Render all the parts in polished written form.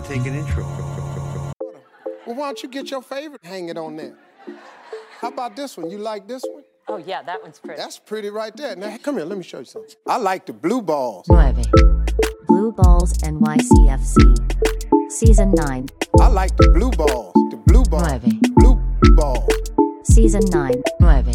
to take an intro. Well, why don't you get your favorite, hang it on there? How about this one? You like this one? Oh, yeah, that one's pretty. That's pretty right there. Now, come here, let me show you something. I like the blue balls. 9. Blue Balls NYCFC. Season 9. I like the blue balls. The blue balls. 9. Blue balls. Season 9. 9.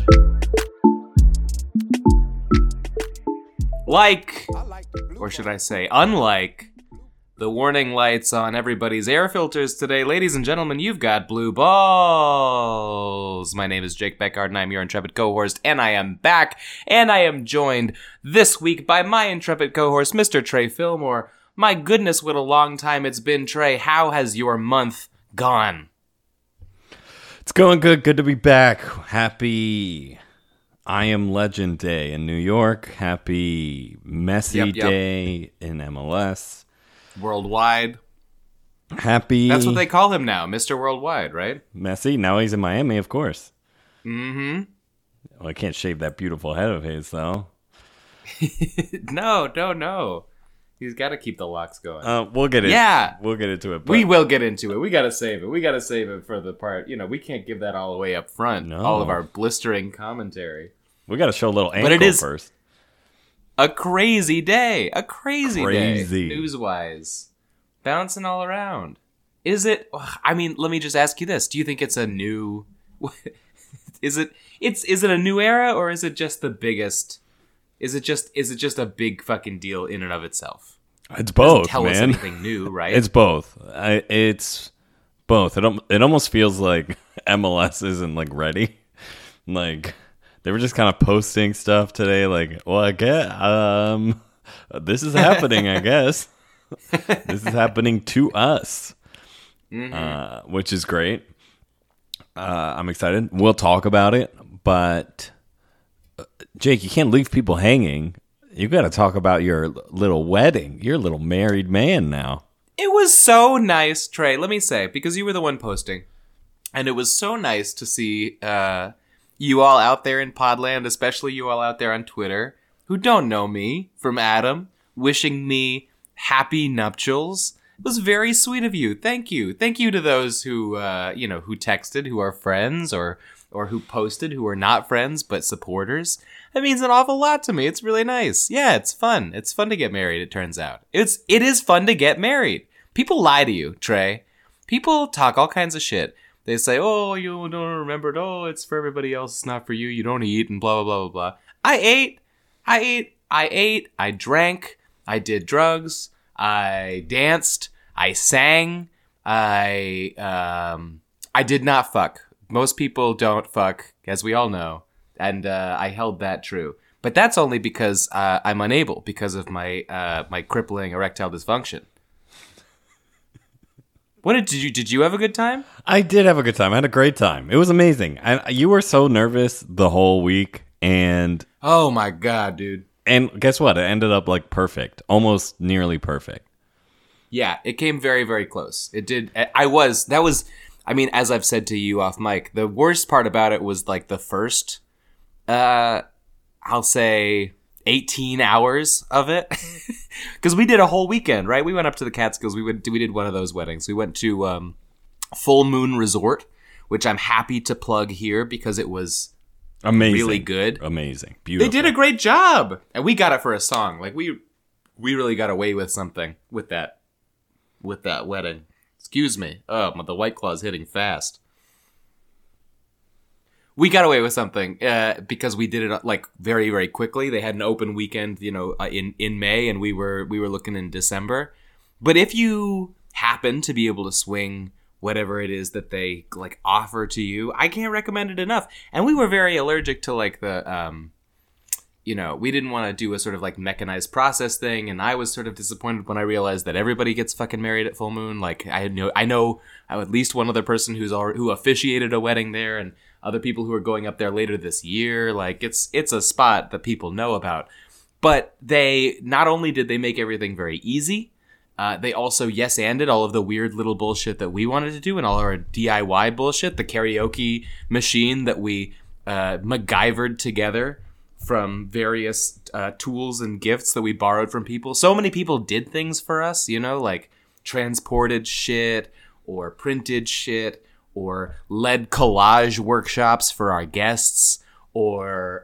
Like, I like the blue or should I say, unlike the warning lights on everybody's air filters today, ladies and gentlemen, you've got blue balls. My name is Jake Beckard, and I'm your intrepid co-host, and I am back, and I am joined this week by my intrepid co-host, Mr. Trey Fillmore. My goodness, what a long time it's been, Trey. How has your month gone? It's going good. Good to be back. Happy I Am Legend Day in New York. Happy Messi Day in MLS. Worldwide. Happy. That's what they call him now, Mr. Worldwide, right? Messi. Now he's in Miami, of course. Mm-hmm. Well, I can't shave that beautiful head of his, though. No. He's got to keep the locks going. We'll get it. Yeah. We'll get into it. We will get into it. We got to save it. We got to save it for the part. You know, we can't give that all away up front. No. All of our blistering commentary. We got to show a little ankle But it is first. a crazy day. A crazy day. Crazy. News-wise. Bouncing all around. Is it... I mean, let me just ask you this. Do you think it's a new... Is it a new era, or is it just the biggest... Is it just a big fucking deal in and of itself? It's both, tell us man. anything new, right? It's both. It's both. It almost feels like MLS isn't like ready. Like they were just kind of posting stuff today. Like, well, I guess this is happening. I guess this is happening to us, which is great. I'm excited. We'll talk about it, but. Jake, you can't leave people hanging. You got to talk about your little wedding. You're a little married man now. It was so nice, Trey, let me say, because you were the one posting. And it was so nice to see you all out there in Podland, especially you all out there on Twitter, who don't know me, from Adam, wishing me happy nuptials. It was very sweet of you. Thank you. Thank you to those who, who texted, who are friends, or who posted, who are not friends but supporters. That means an awful lot to me. It's really nice. Yeah, it's fun. It's fun to get married, it turns out. It is fun to get married. People lie to you, Trey. People talk all kinds of shit. They say, oh, you don't remember it. Oh, it's for everybody else. It's not for you. You don't eat and blah, blah, blah, blah, blah. I ate. I drank. I did drugs. I danced. I sang. I did not fuck. Most people don't fuck, as we all know, and I held that true. But that's only because I'm unable, because of my my crippling erectile dysfunction. Did you have a good time? I did have a good time. I had a great time. It was amazing. You were so nervous the whole week, and oh my god, dude! And guess what? It ended up like perfect, almost nearly perfect. Yeah, it came very, very close. It did. I mean, as I've said to you off mic, the worst part about it was like the first, I'll say 18 hours of it. Because we did a whole weekend, right? We went up to the Catskills. We did one of those weddings. We went to Full Moon Resort, which I'm happy to plug here because it was amazing, really good. Amazing. Beautiful. They did a great job. And we got it for a song. Like we really got away with something with that wedding. Excuse me. Oh, the White Claw's hitting fast. We got away with something because we did it like very, very quickly. They had an open weekend, in May, and we were looking in December. But if you happen to be able to swing whatever it is that they like offer to you, I can't recommend it enough. And we were very allergic to like the we didn't want to do a sort of like mechanized process thing, and I was sort of disappointed when I realized that everybody gets fucking married at Full Moon. Like I know at least one other person who officiated a wedding there, and other people who are going up there later this year. Like it's a spot that people know about. But they not only did they make everything very easy, they also yes-anded all of the weird little bullshit that we wanted to do and all our DIY bullshit, the karaoke machine that we MacGyvered together from various tools and gifts that we borrowed from people. So many people did things for us, like transported shit or printed shit or led collage workshops for our guests or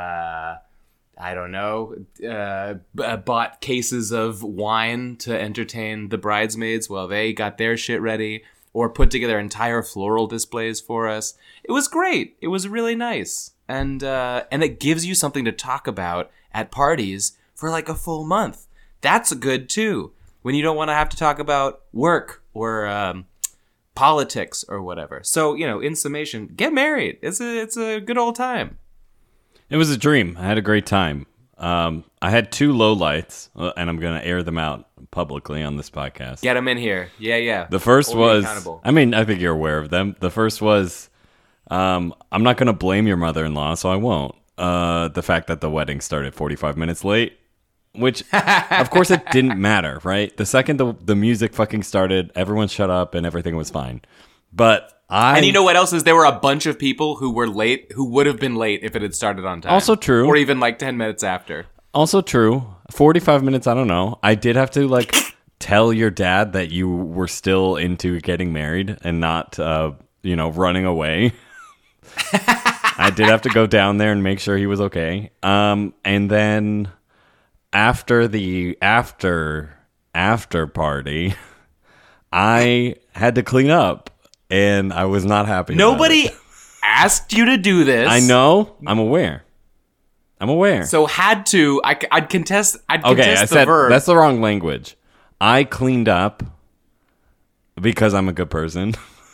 I don't know, bought cases of wine to entertain the bridesmaids while they got their shit ready, or put together entire floral displays for us. It was great. It was really nice. And it gives you something to talk about at parties for like a full month. That's good too. When you don't want to have to talk about work or politics or whatever. So, in summation, get married. It's a good old time. It was a dream. I had a great time. I had 2 lowlights, and I'm going to air them out publicly on this podcast. Get them in here. Yeah. The first Hold me was, accountable. I think you're aware of them. The first was, I'm not going to blame your mother-in-law, so I won't. The fact that the wedding started 45 minutes late, which, of course, it didn't matter, right? The second the music fucking started, everyone shut up and everything was fine. But and you know what else is? There were a bunch of people who were late, who would have been late if it had started on time. Also true. Or even like 10 minutes after. Also true. 45 minutes, I don't know. I did have to tell your dad that you were still into getting married and not, running away. I did have to go down there and make sure he was okay. And then after the after party, I had to clean up. And I was not happy. Nobody asked you to do this. I know. I'm aware. So had to. I'd contest. I the said verb. That's the wrong language. I cleaned up because I'm a good person,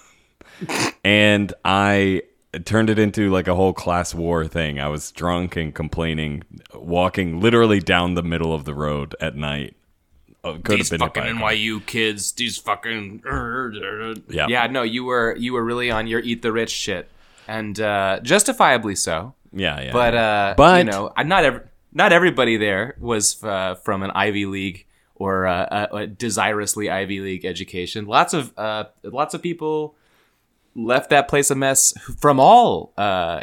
and I turned it into like a whole class war thing. I was drunk and complaining, walking literally down the middle of the road at night. These fucking NYU kids, these fucking yeah. No, you were really on your eat the rich shit, and justifiably so. Yeah. But not everybody there was from an Ivy League or a desirously Ivy League education. Lots of people left that place a mess from all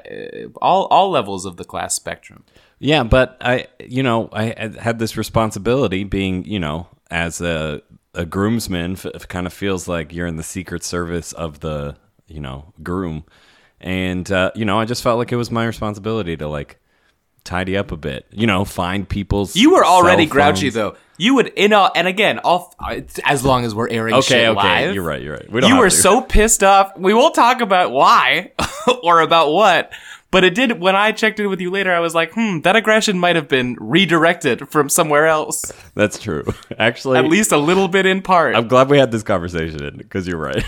levels of the class spectrum. Yeah, but I had this responsibility being, as a groomsman, kind of feels like you're in the secret service of the, groom. And, I just felt like it was my responsibility to tidy up a bit, find people's You were already cell grouchy phones. though. You would, and again, as long as we're airing shit live. You're right. You were so pissed off. We won't talk about why or about what. But it did, when I checked in with you later, I was like, that aggression might have been redirected from somewhere else. That's true. Actually, at least a little bit in part. I'm glad we had this conversation because you're right.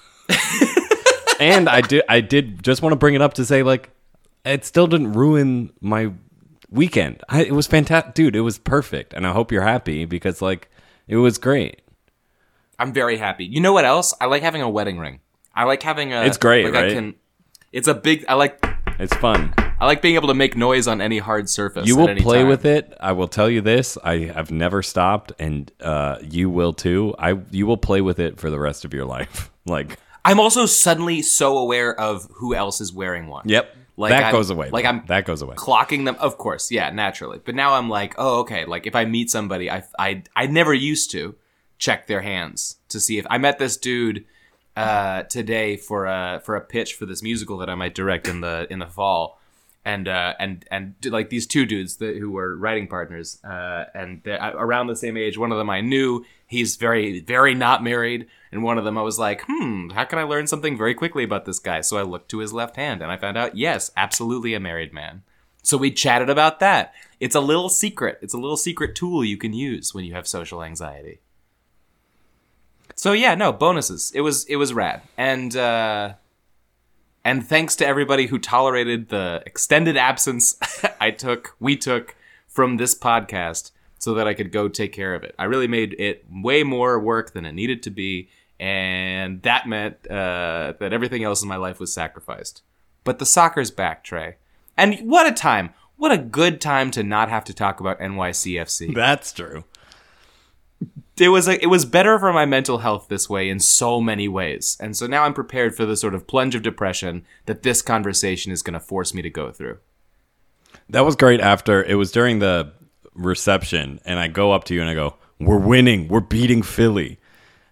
And I did just want to bring it up to say, it still didn't ruin my weekend. It was fantastic. Dude, it was perfect. And I hope you're happy because, it was great. I'm very happy. You know what else? I like having a wedding ring. I like having a... It's great, right? It's fun. I like being able to make noise on any hard surface. You will at any play time. with it. I will tell you this. I have never stopped, and you will too. You will play with it for the rest of your life. I'm also suddenly so aware of who else is wearing one. Yep. That goes away. That goes away. Clocking them, of course, yeah, naturally. But now I'm like, oh, okay. If I meet somebody, I never used to check their hands to see if I met this dude today for a pitch for this musical that I might direct in the fall, and these two dudes who were writing partners, and they're around the same age. One of them I knew, he's very, very not married, and one of them I was like, how can I learn something very quickly about this guy? So I looked to his left hand, and I found out, yes, absolutely a married man. So we chatted about that. It's a little secret. It's a little secret tool you can use when you have social anxiety. So yeah, no, bonuses. It was rad. And thanks to everybody who tolerated the extended absence we took from this podcast so that I could go take care of it. I really made it way more work than it needed to be, and that meant that everything else in my life was sacrificed. But the soccer's back, Trey. And what a time. What a good time to not have to talk about NYCFC. That's true. It was better for my mental health this way in so many ways. And so now I'm prepared for the sort of plunge of depression that this conversation is going to force me to go through. That was great. It was during the reception, and I go up to you and I go, "We're winning. We're beating Philly."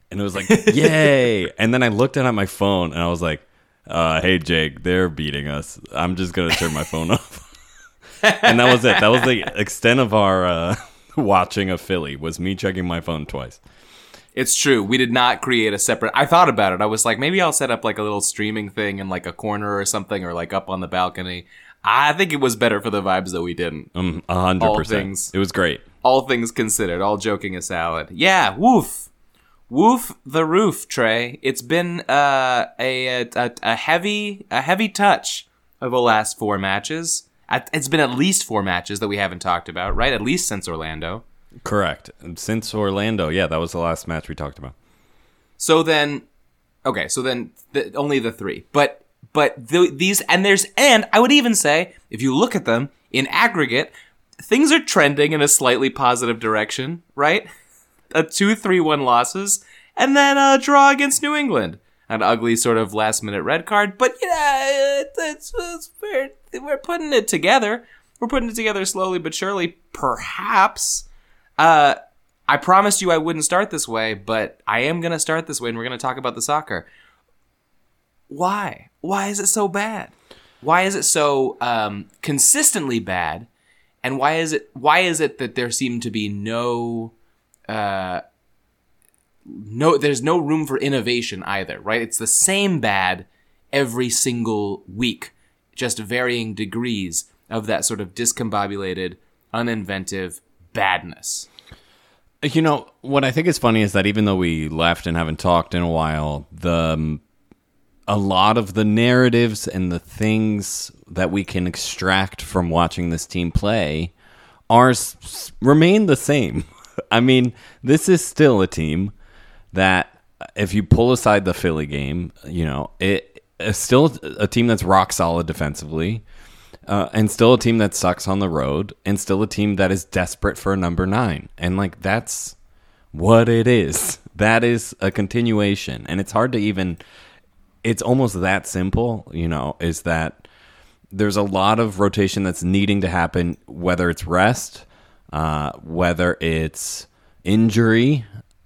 And it was like, yay. And then I looked at my phone and I was like, hey, Jake, they're beating us. I'm just going to turn my phone off. And that was it. That was the extent of our watching of Philly, was me checking my phone twice. It's true. We did not create a separate... I thought about it. I was like, maybe I'll set up like a little streaming thing in like a corner or something, or like up on the balcony. I think it was better for the vibes that we didn't. 100%. It was great. All things considered, all joking aside. Yeah, woof. Woof the roof, Trey. It's been a heavy touch of the last 4 matches. It's been at least 4 matches that we haven't talked about, right? At least since Orlando. Correct. Since Orlando, yeah, that was the last match we talked about. So then, okay, only the 3. But these, and I would even say, if you look at them in aggregate, things are trending in a slightly positive direction, right? 2-3-1 losses, and then a draw against New England. An ugly sort of last-minute red card, but yeah, we're putting it together. We're putting it together slowly but surely. Perhaps. I promised you I wouldn't start this way, but I am going to start this way, and we're going to talk about the soccer. Why? Why is it so bad? Why is it so consistently bad? And why is it that there seem to be there's no room for innovation either, right? It's the same bad every single week, just varying degrees of that sort of discombobulated, uninventive badness. You know, what I think is funny is that even though we left and haven't talked in a while, a lot of the narratives and the things that we can extract from watching this team play remain the same. I mean, this is still a team that, if you pull aside the Philly game, you know, it's still a team that's rock solid defensively, and still a team that sucks on the road, and still a team that is desperate for a number 9. And, like, that's what it is. That is a continuation. And it's hard to even... It's almost that simple, you know, is that there's a lot of rotation that's needing to happen, whether it's rest, whether it's injury,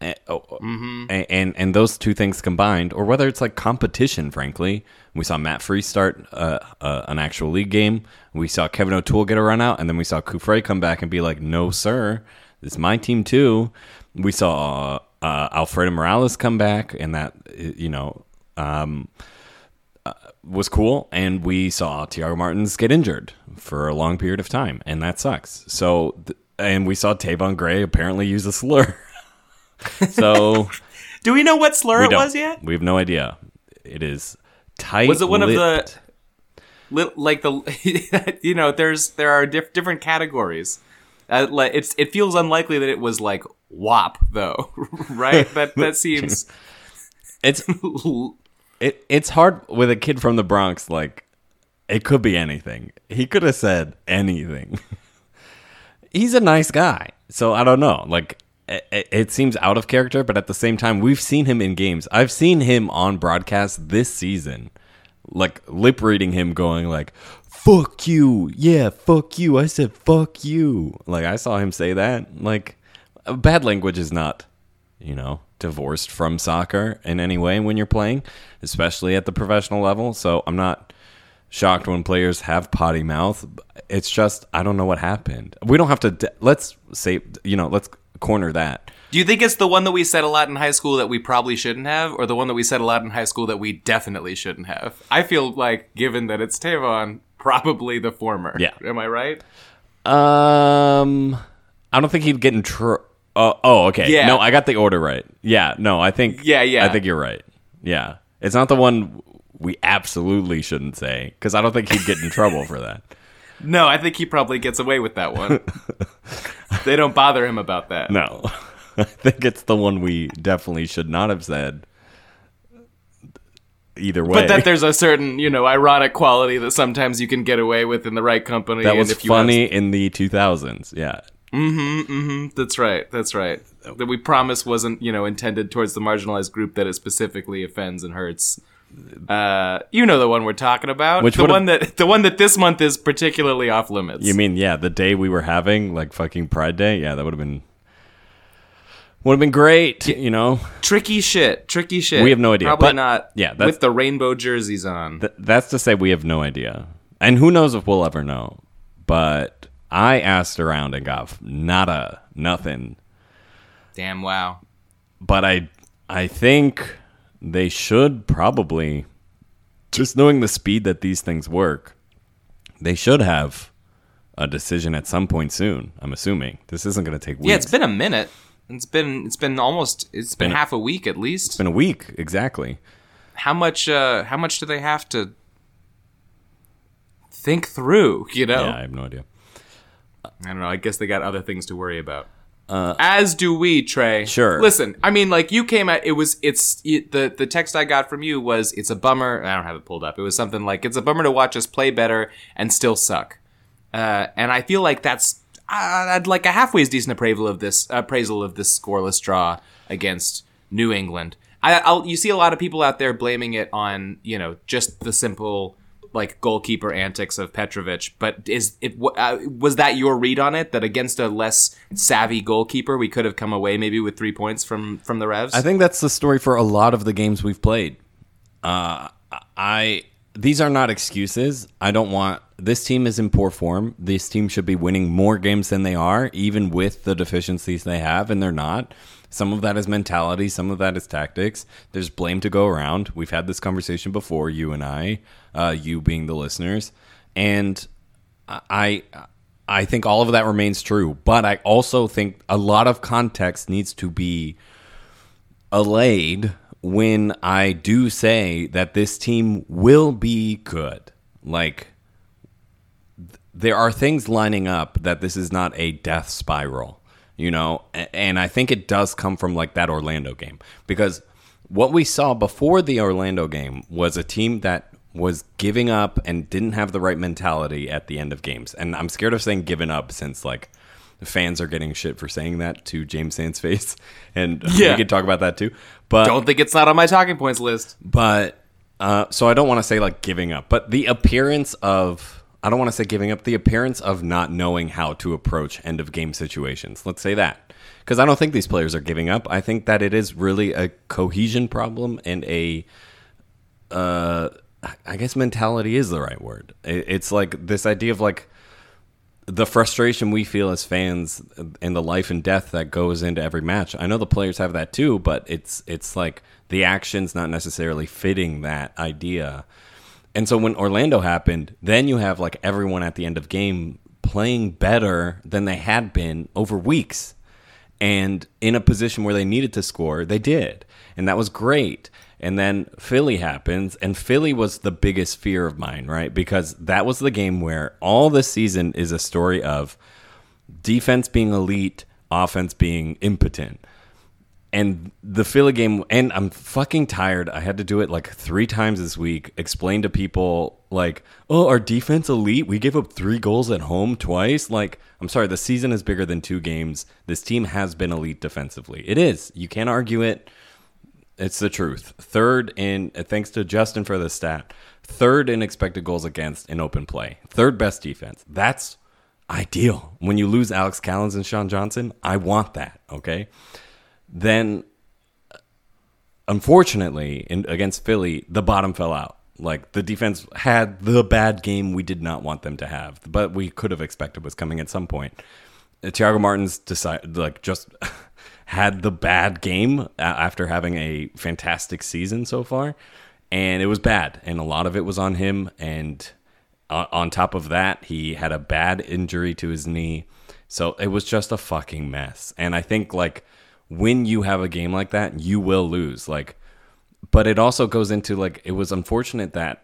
and those two things combined, or whether it's like competition, frankly. We saw Matt Freese start an actual league game. We saw Kevin O'Toole get a run out, and then we saw Kufre come back and be like, no, sir, it's my team too. We saw Alfredo Morales come back, and that, you know, was cool. And we saw Thiago Martins get injured for a long period of time, and that sucks. So, and we saw Tavon Gray apparently use a slur. So, do we know what slur it was yet? We have no idea. It is tight. Was it one of the, like the, you know, there are different categories. It feels unlikely that it was like WAP though, right? That seems. It's hard with a kid from the Bronx. Like, it could be anything. He could have said anything. He's a nice guy, so I don't know. Like, it seems out of character, but at the same time, we've seen him in games. I've seen him on broadcast this season, like lip reading him going like, "Fuck you, yeah, fuck you." I said, "Fuck you." Like, I saw him say that. Like, bad language is not, you know, divorced from soccer in any way when you're playing, especially at the professional level. So I'm not shocked when players have potty mouth. It's just, I don't know what happened. We don't have to, let's say, you know, let's corner that. Do you think it's the one that we said a lot in high school that we probably shouldn't have, or the one that we said a lot in high school that we definitely shouldn't have? I feel like, given that it's Tavon, probably the former. Yeah. Am I right? I don't think he'd get in trouble. Oh, okay. Yeah. No, I got the order right. Yeah, no, I think... Yeah. I think you're right. Yeah. It's not the one we absolutely shouldn't say, because I don't think he'd get in trouble for that. No, I think he probably gets away with that one. They don't bother him about that. No. I think it's the one we definitely should not have said. Either way. But that there's a certain, you know, ironic quality that sometimes you can get away with in the right company. That was funny in the 2000s, yeah. That's right. That we promise wasn't, you know, intended towards the marginalized group that it specifically offends and hurts. You know the one we're talking about. The one that this month is particularly off limits. You mean, yeah, the day we were having, like, fucking Pride Day? Yeah, that would have been... Would have been great, Tricky shit. We have no idea. Probably But, not yeah, with the rainbow jerseys on. That's to say we have no idea. And who knows if we'll ever know. But I asked around and got nothing. Damn, wow. But I think they should probably, just knowing the speed that these things work, they should have a decision at some point soon, I'm assuming. This isn't going to take weeks. Yeah, it's been a minute. It's been half a week at least. It's been a week, exactly. How much do they have to think through, Yeah, I have no idea. I don't know. I guess they got other things to worry about. As do we, Trey. Sure. Listen, I mean, like, you came at the text I got from you was, it's a bummer. I don't have it pulled up. It was something like, it's a bummer to watch us play better and still suck. And I feel like that's I'd like a halfway decent appraisal of this scoreless draw against New England. You see a lot of people out there blaming it on, just the simple like goalkeeper antics of Petrovic, but was that your read on it, that against a less savvy goalkeeper we could have come away maybe with 3 points from the Revs? I think that's the story for a lot of the games we've played. These are not excuses. This team is in poor form. This team should be winning more games than they are, even with the deficiencies they have, and they're not. Some of that is mentality. Some of that is tactics. There's blame to go around. We've had this conversation before, you and I, you being the listeners. And I think all of that remains true. But I also think a lot of context needs to be allayed when I do say that this team will be good. Like, there are things lining up that this is not a death spiral. And I think it does come from like that Orlando game, because what we saw before the Orlando game was a team that was giving up and didn't have the right mentality at the end of games. And I'm scared of saying giving up, since like the fans are getting shit for saying that to James Sand's face, and we can talk about that too. But don't think it's not on my talking points list. But so I don't want to say like giving up, but the appearance of, I don't want to say giving up, the appearance of not knowing how to approach end of game situations. Let's say that. Because I don't think these players are giving up. I think that it is really a cohesion problem, and I guess mentality is the right word. It's like this idea of like the frustration we feel as fans and the life and death that goes into every match. I know the players have that too, but it's like the action's not necessarily fitting that idea. And so when Orlando happened, then you have like everyone at the end of game playing better than they had been over weeks. And in a position where they needed to score, they did. And that was great. And then Philly happens, and Philly was the biggest fear of mine, right? Because that was the game where all this season is a story of defense being elite, offense being impotent. And the Philly game, and I'm fucking tired. I had to do it like 3 times this week. Explain to people like, oh, our defense elite? We gave up 3 goals at home twice? Like, I'm sorry, the season is bigger than 2 games. This team has been elite defensively. It is. You can't argue it. It's the truth. Third in, thanks to Justin for the stat, third in expected goals against in open play. Third best defense. That's ideal. When you lose Alex Callens and Sean Johnson, I want that, okay? Then, unfortunately, against Philly, the bottom fell out. Like, the defense had the bad game we did not want them to have, but we could have expected was coming at some point. Thiago Martins just had the bad game after having a fantastic season so far, and it was bad, and a lot of it was on him. And on top of that, he had a bad injury to his knee, so it was just a fucking mess. And I think like, when you have a game like that, you will lose. Like, but it also goes into like, it was unfortunate that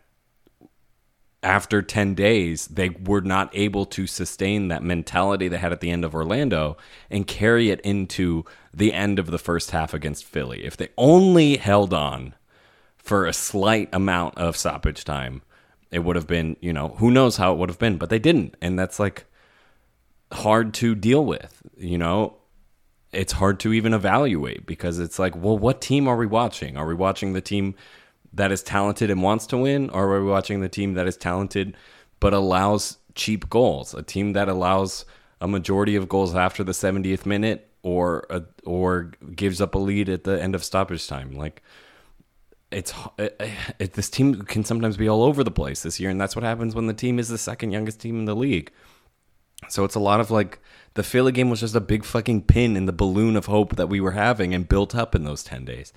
after 10 days, they were not able to sustain that mentality they had at the end of Orlando and carry it into the end of the first half against Philly. If they only held on for a slight amount of stoppage time, it would have been, who knows how it would have been, but they didn't. And that's like hard to deal with, It's hard to even evaluate, because it's like, well, what team are we watching? Are we watching the team that is talented and wants to win? Or are we watching the team that is talented but allows cheap goals? A team that allows a majority of goals after the 70th minute, or gives up a lead at the end of stoppage time. Like this team can sometimes be all over the place this year, and that's what happens when the team is the second youngest team in the league. So it's a lot of like the Philly game was just a big fucking pin in the balloon of hope that we were having and built up in those 10 days.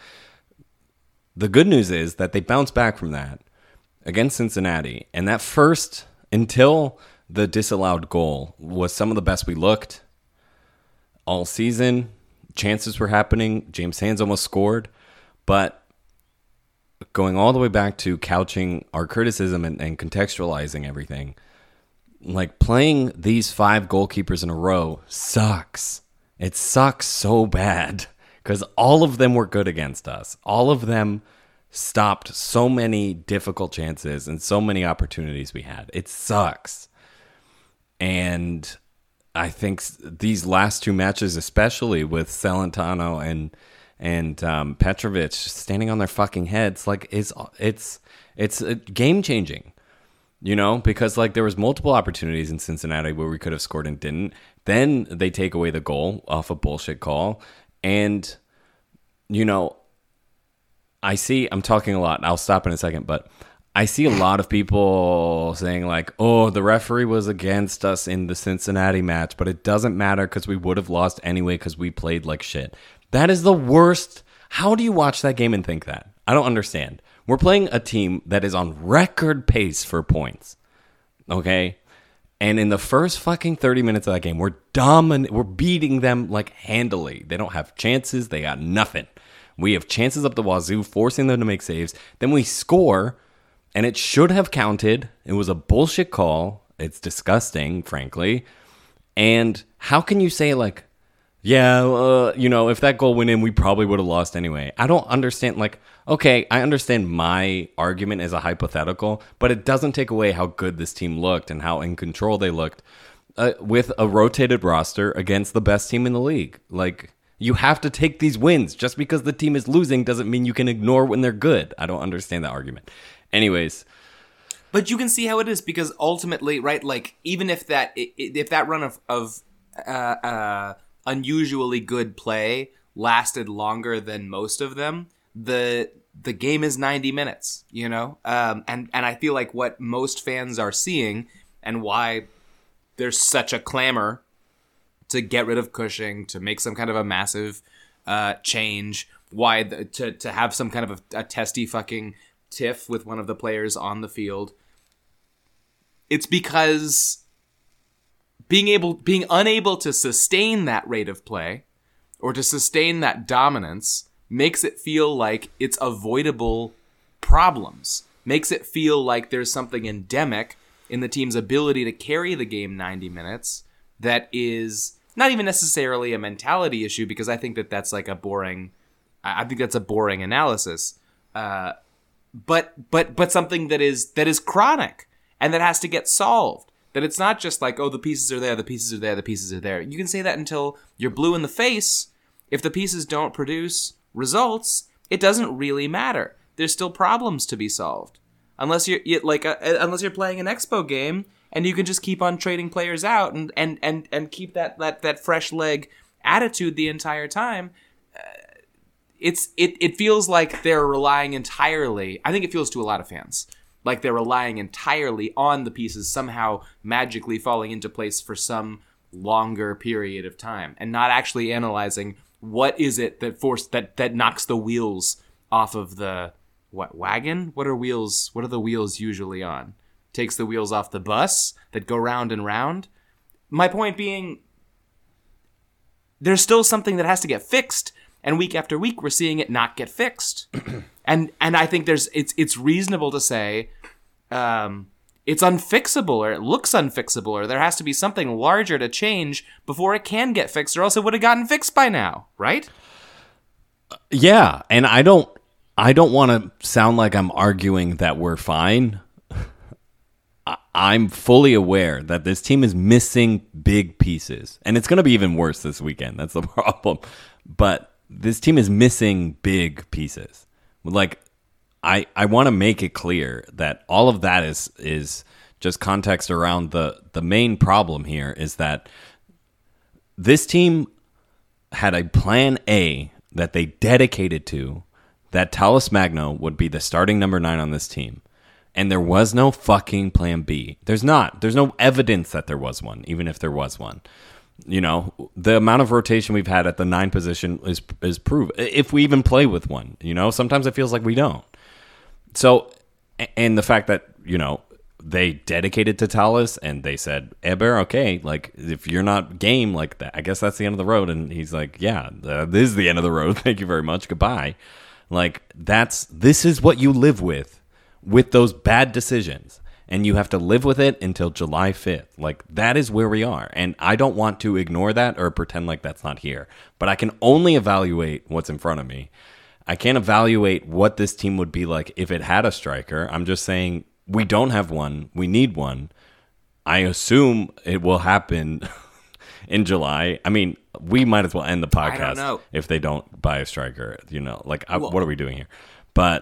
The good news is that they bounced back from that against Cincinnati, and that first, until the disallowed goal, was some of the best we looked all season. Chances were happening. James Sands almost scored, but going all the way back to couching our criticism and contextualizing everything, like playing these 5 goalkeepers in a row sucks. It sucks so bad because all of them were good against us. All of them stopped so many difficult chances and so many opportunities we had. It sucks. And I think these last 2 matches, especially with Celentano and Petrovic standing on their fucking heads, like it's game changing. You know, because like there was multiple opportunities in Cincinnati where we could have scored and didn't. Then they take away the goal off a bullshit call. And, you know, I'm talking a lot. I'll stop in a second, but I see a lot of people saying like, oh, the referee was against us in the Cincinnati match, but it doesn't matter because we would have lost anyway because we played like shit. That is the worst. How do you watch that game and think that? I don't understand. We're playing a team that is on record pace for points, okay? And in the first fucking 30 minutes of that game, we're beating them like handily. They don't have chances. They got nothing. We have chances up the wazoo, forcing them to make saves. Then we score, and it should have counted. It was a bullshit call. It's disgusting, frankly. And how can you say like, yeah, you know, if that goal went in, we probably would have lost anyway. I don't understand. Like, okay, I understand my argument as a hypothetical, but it doesn't take away how good this team looked and how in control they looked with a rotated roster against the best team in the league. Like, you have to take these wins. Just because the team is losing doesn't mean you can ignore when they're good. I don't understand that argument. Anyways. But you can see how it is because ultimately, right, like, even if that run of unusually good play lasted longer than most of them, the game is 90 minutes, you know? And I feel like what most fans are seeing and why there's such a clamor to get rid of Cushing, to make some kind of a massive change, to have some kind of a testy fucking tiff with one of the players on the field. It's because being unable to sustain that rate of play or to sustain that dominance makes it feel like it's avoidable problems, makes it feel like there's something endemic in the team's ability to carry the game 90 minutes that is not even necessarily a mentality issue, because I think that's like a boring analysis, but something that is chronic and that has to get solved. That it's not just like, oh, the pieces are there, the pieces are there, the pieces are there. You can say that until you're blue in the face. If the pieces don't produce results, it doesn't really matter. There's still problems to be solved. Unless you're playing an Expo game and you can just keep on trading players out and keep that fresh leg attitude the entire time. It feels like they're relying entirely. I think it feels to a lot of fans like they're relying entirely on the pieces somehow magically falling into place for some longer period of time, and not actually analyzing what is it that knocks the wheels off of the wagon? What are the wheels usually on? Takes the wheels off the bus that go round and round? My point being, there's still something that has to get fixed, and week after week we're seeing it not get fixed. And I think it's reasonable to say it's unfixable, or it looks unfixable, or there has to be something larger to change before it can get fixed, or else it would have gotten fixed by now, right? Yeah, and I don't want to sound like I'm arguing that we're fine. I'm fully aware that this team is missing big pieces, and it's going to be even worse this weekend. That's the problem. But this team is missing big pieces. Like, I want to make it clear that all of that is just context around the main problem here is that this team had a plan A that they dedicated to, that Talles Magno would be the starting number 9 on this team. And there was no fucking plan B. There's not. There's no evidence that there was one, even if there was one. You know, the amount of rotation we've had at the 9 position is proof. If we even play with one, you know, sometimes it feels like we don't. So, and the fact that, you know, they dedicated to Talles and they said, Eber, okay, like, if you're not game, like, that, I guess that's the end of the road. And he's like, yeah, this is the end of the road. Thank you very much. Goodbye. Like, this is what you live with those bad decisions. And you have to live with it until July 5th. Like, that is where we are. And I don't want to ignore that or pretend like that's not here. But I can only evaluate what's in front of me. I can't evaluate what this team would be like if it had a striker. I'm just saying we don't have one. We need one. I assume it will happen in July. I mean, we might as well end the podcast if they don't buy a striker. You know, like, what are we doing here? But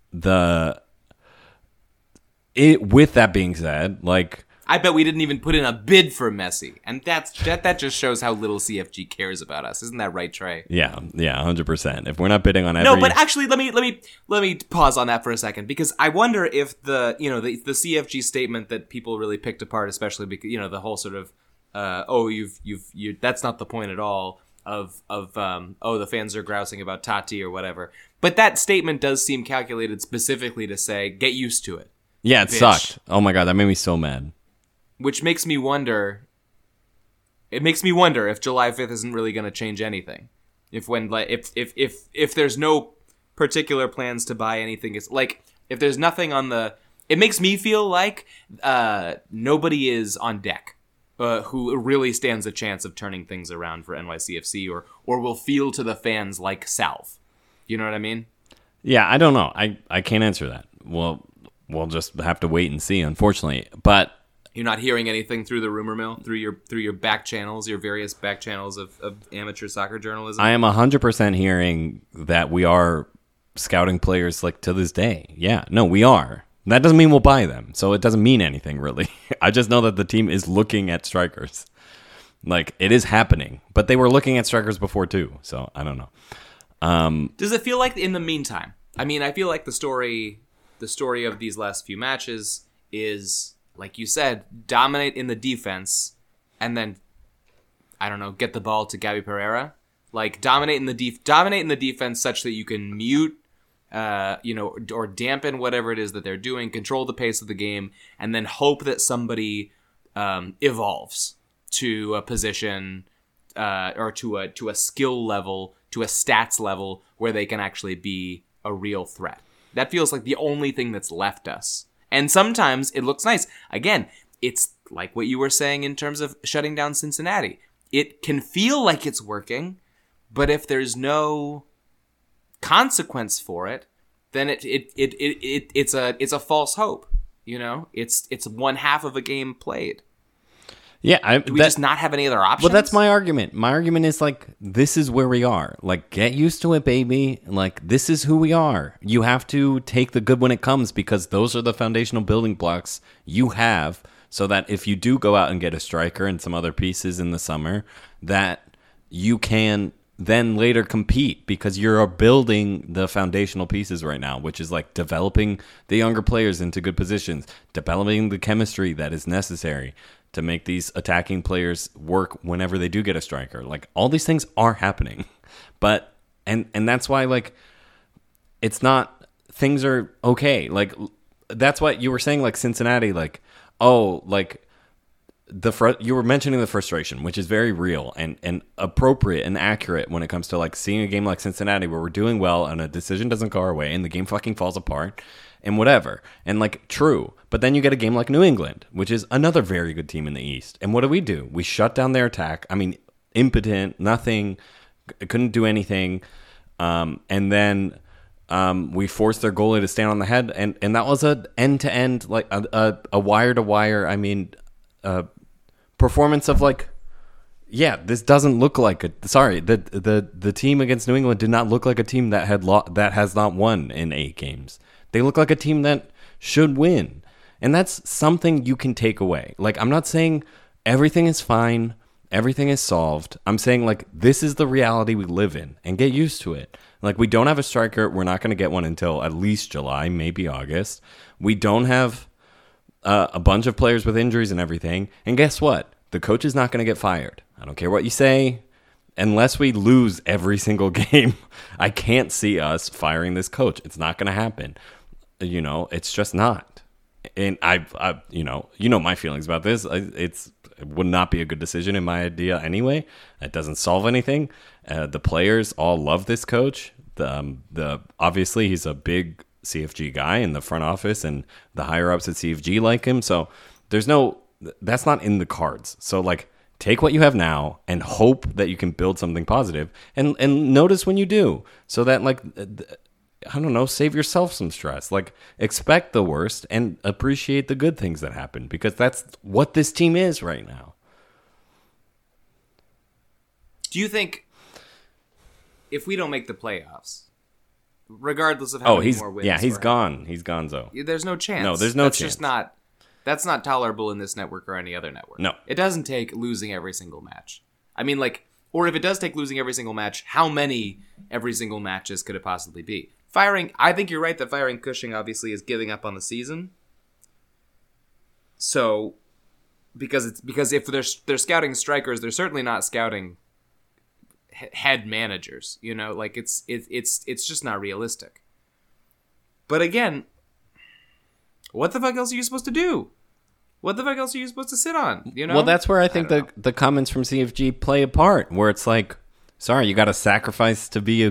with that being said, like, I bet we didn't even put in a bid for Messi, and that just shows how little CFG cares about us. Isn't that right, Trey? Yeah, 100%. If we're not bidding on every... No, but actually, let me pause on that for a second, because I wonder if the CFG statement that people really picked apart, especially because, you know, the whole sort of you that's not the point at all of the fans are grousing about Tati or whatever. But that statement does seem calculated specifically to say get used to it. Yeah, it sucked. Oh my god, that made me so mad. Which makes me wonder. It makes me wonder if July 5th isn't really going to change anything. If there's no particular plans to buy anything, it's like if there's nothing on the. It makes me feel like nobody is on deck who really stands a chance of turning things around for NYCFC or will feel to the fans like salve. You know what I mean? Yeah, I don't know. I can't answer that. Well, we'll just have to wait and see, unfortunately. But you're not hearing anything through the rumor mill, through your back channels, your various back channels of amateur soccer journalism? I am 100% hearing that we are scouting players, like, to this day. Yeah, no, we are. That doesn't mean we'll buy them, so it doesn't mean anything, really. I just know that the team is looking at strikers. Like, it is happening. But they were looking at strikers before, too, so I don't know. Does it feel like in the meantime? I mean, I feel like the story of these last few matches is, like you said, dominate in the defense and then, I don't know, get the ball to Gabby Pereira. Like, dominate in the defense such that you can mute, or dampen whatever it is that they're doing, control the pace of the game, and then hope that somebody evolves to a position or to a skill level, to a stats level where they can actually be a real threat. That feels like the only thing that's left us. And sometimes it looks nice. Again, it's like what you were saying in terms of shutting down Cincinnati. It can feel like it's working, but if there's no consequence for it, then it's a false hope. You know, it's one half of a game played. Yeah, do we just not have any other options? Well, that's my argument. My argument is, like, this is where we are. Like, get used to it, baby. Like, this is who we are. You have to take the good when it comes because those are the foundational building blocks you have so that if you do go out and get a striker and some other pieces in the summer, that you can then later compete because you're building the foundational pieces right now, which is, like, developing the younger players into good positions, developing the chemistry that is necessary to make these attacking players work whenever they do get a striker. Like, all these things are happening. But, and that's why, like, it's not, things are okay. Like, that's what you were saying, like, Cincinnati, like, oh, like, you were mentioning the frustration, which is very real and appropriate and accurate when it comes to, like, seeing a game like Cincinnati where we're doing well and a decision doesn't go our way and the game fucking falls apart. And whatever. And, like, true. But then you get a game like New England, which is another very good team in the East. And what do? We shut down their attack. I mean, impotent, nothing, couldn't do anything. And then we forced their goalie to stand on the head. And that was an end-to-end, like, a wire-to-wire, I mean, performance of, like, yeah, this doesn't look like the team against New England did not look like a team that has not won in 8 games. They look like a team that should win. And that's something you can take away. Like, I'm not saying everything is fine everything is solved. I'm saying, like, this is the reality we live in, and get used to it. Like, we don't have a striker. We're not going to get one until at least July, maybe August. We don't have a bunch of players with injuries and everything. And guess what? The coach is not going to get fired. I don't care what you say. Unless we lose every single game, I can't see us firing this coach. It's not going to happen. You know, it's just not. And I you know my feelings about this. It would not be a good decision in my idea anyway. It doesn't solve anything. The players all love this coach. The obviously he's a big CFG guy in the front office, and the higher ups at CFG like him. So that's not in the cards. So like, take what you have now and hope that you can build something positive, and notice when you do, so that, like, I don't know, save yourself some stress. Like, expect the worst and appreciate the good things that happen, because that's what this team is right now. Do you think if we don't make the playoffs, regardless of how many more wins, he's gone. He's gonzo. There's no chance. No, there's no chance. That's not tolerable in this network or any other network. No. It doesn't take losing every single match. I mean, like, or if it does take losing every single match, how many every single matches could it possibly be? I think you're right that firing Cushing obviously is giving up on the season. So, because if they're scouting strikers, they're certainly not scouting head managers. You know, like, it's just not realistic. But again, what the fuck else are you supposed to do? What the fuck else are you supposed to sit on? You know? Well, that's where I think the comments from CFG play a part, where it's like, sorry, you got to sacrifice to be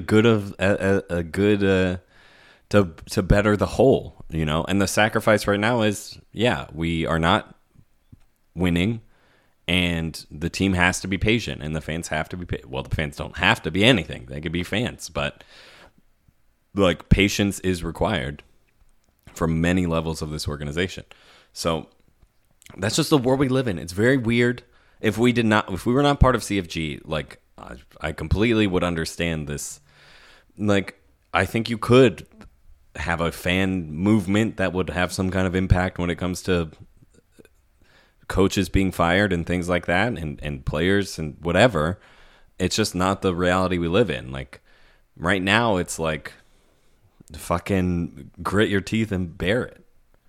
to better the whole, you know? And the sacrifice right now is, we are not winning, and the team has to be patient, and the fans have to be well, the fans don't have to be anything. They could be fans, but, like, patience is required from many levels of this organization. So that's just the world we live in. It's very weird. If we were not part of CFG, like, I completely would understand this. Like, I think you could have a fan movement that would have some kind of impact when it comes to coaches being fired and things like that, and players and whatever. It's just not the reality we live in. Like, right now, it's like, fucking grit your teeth and bear it.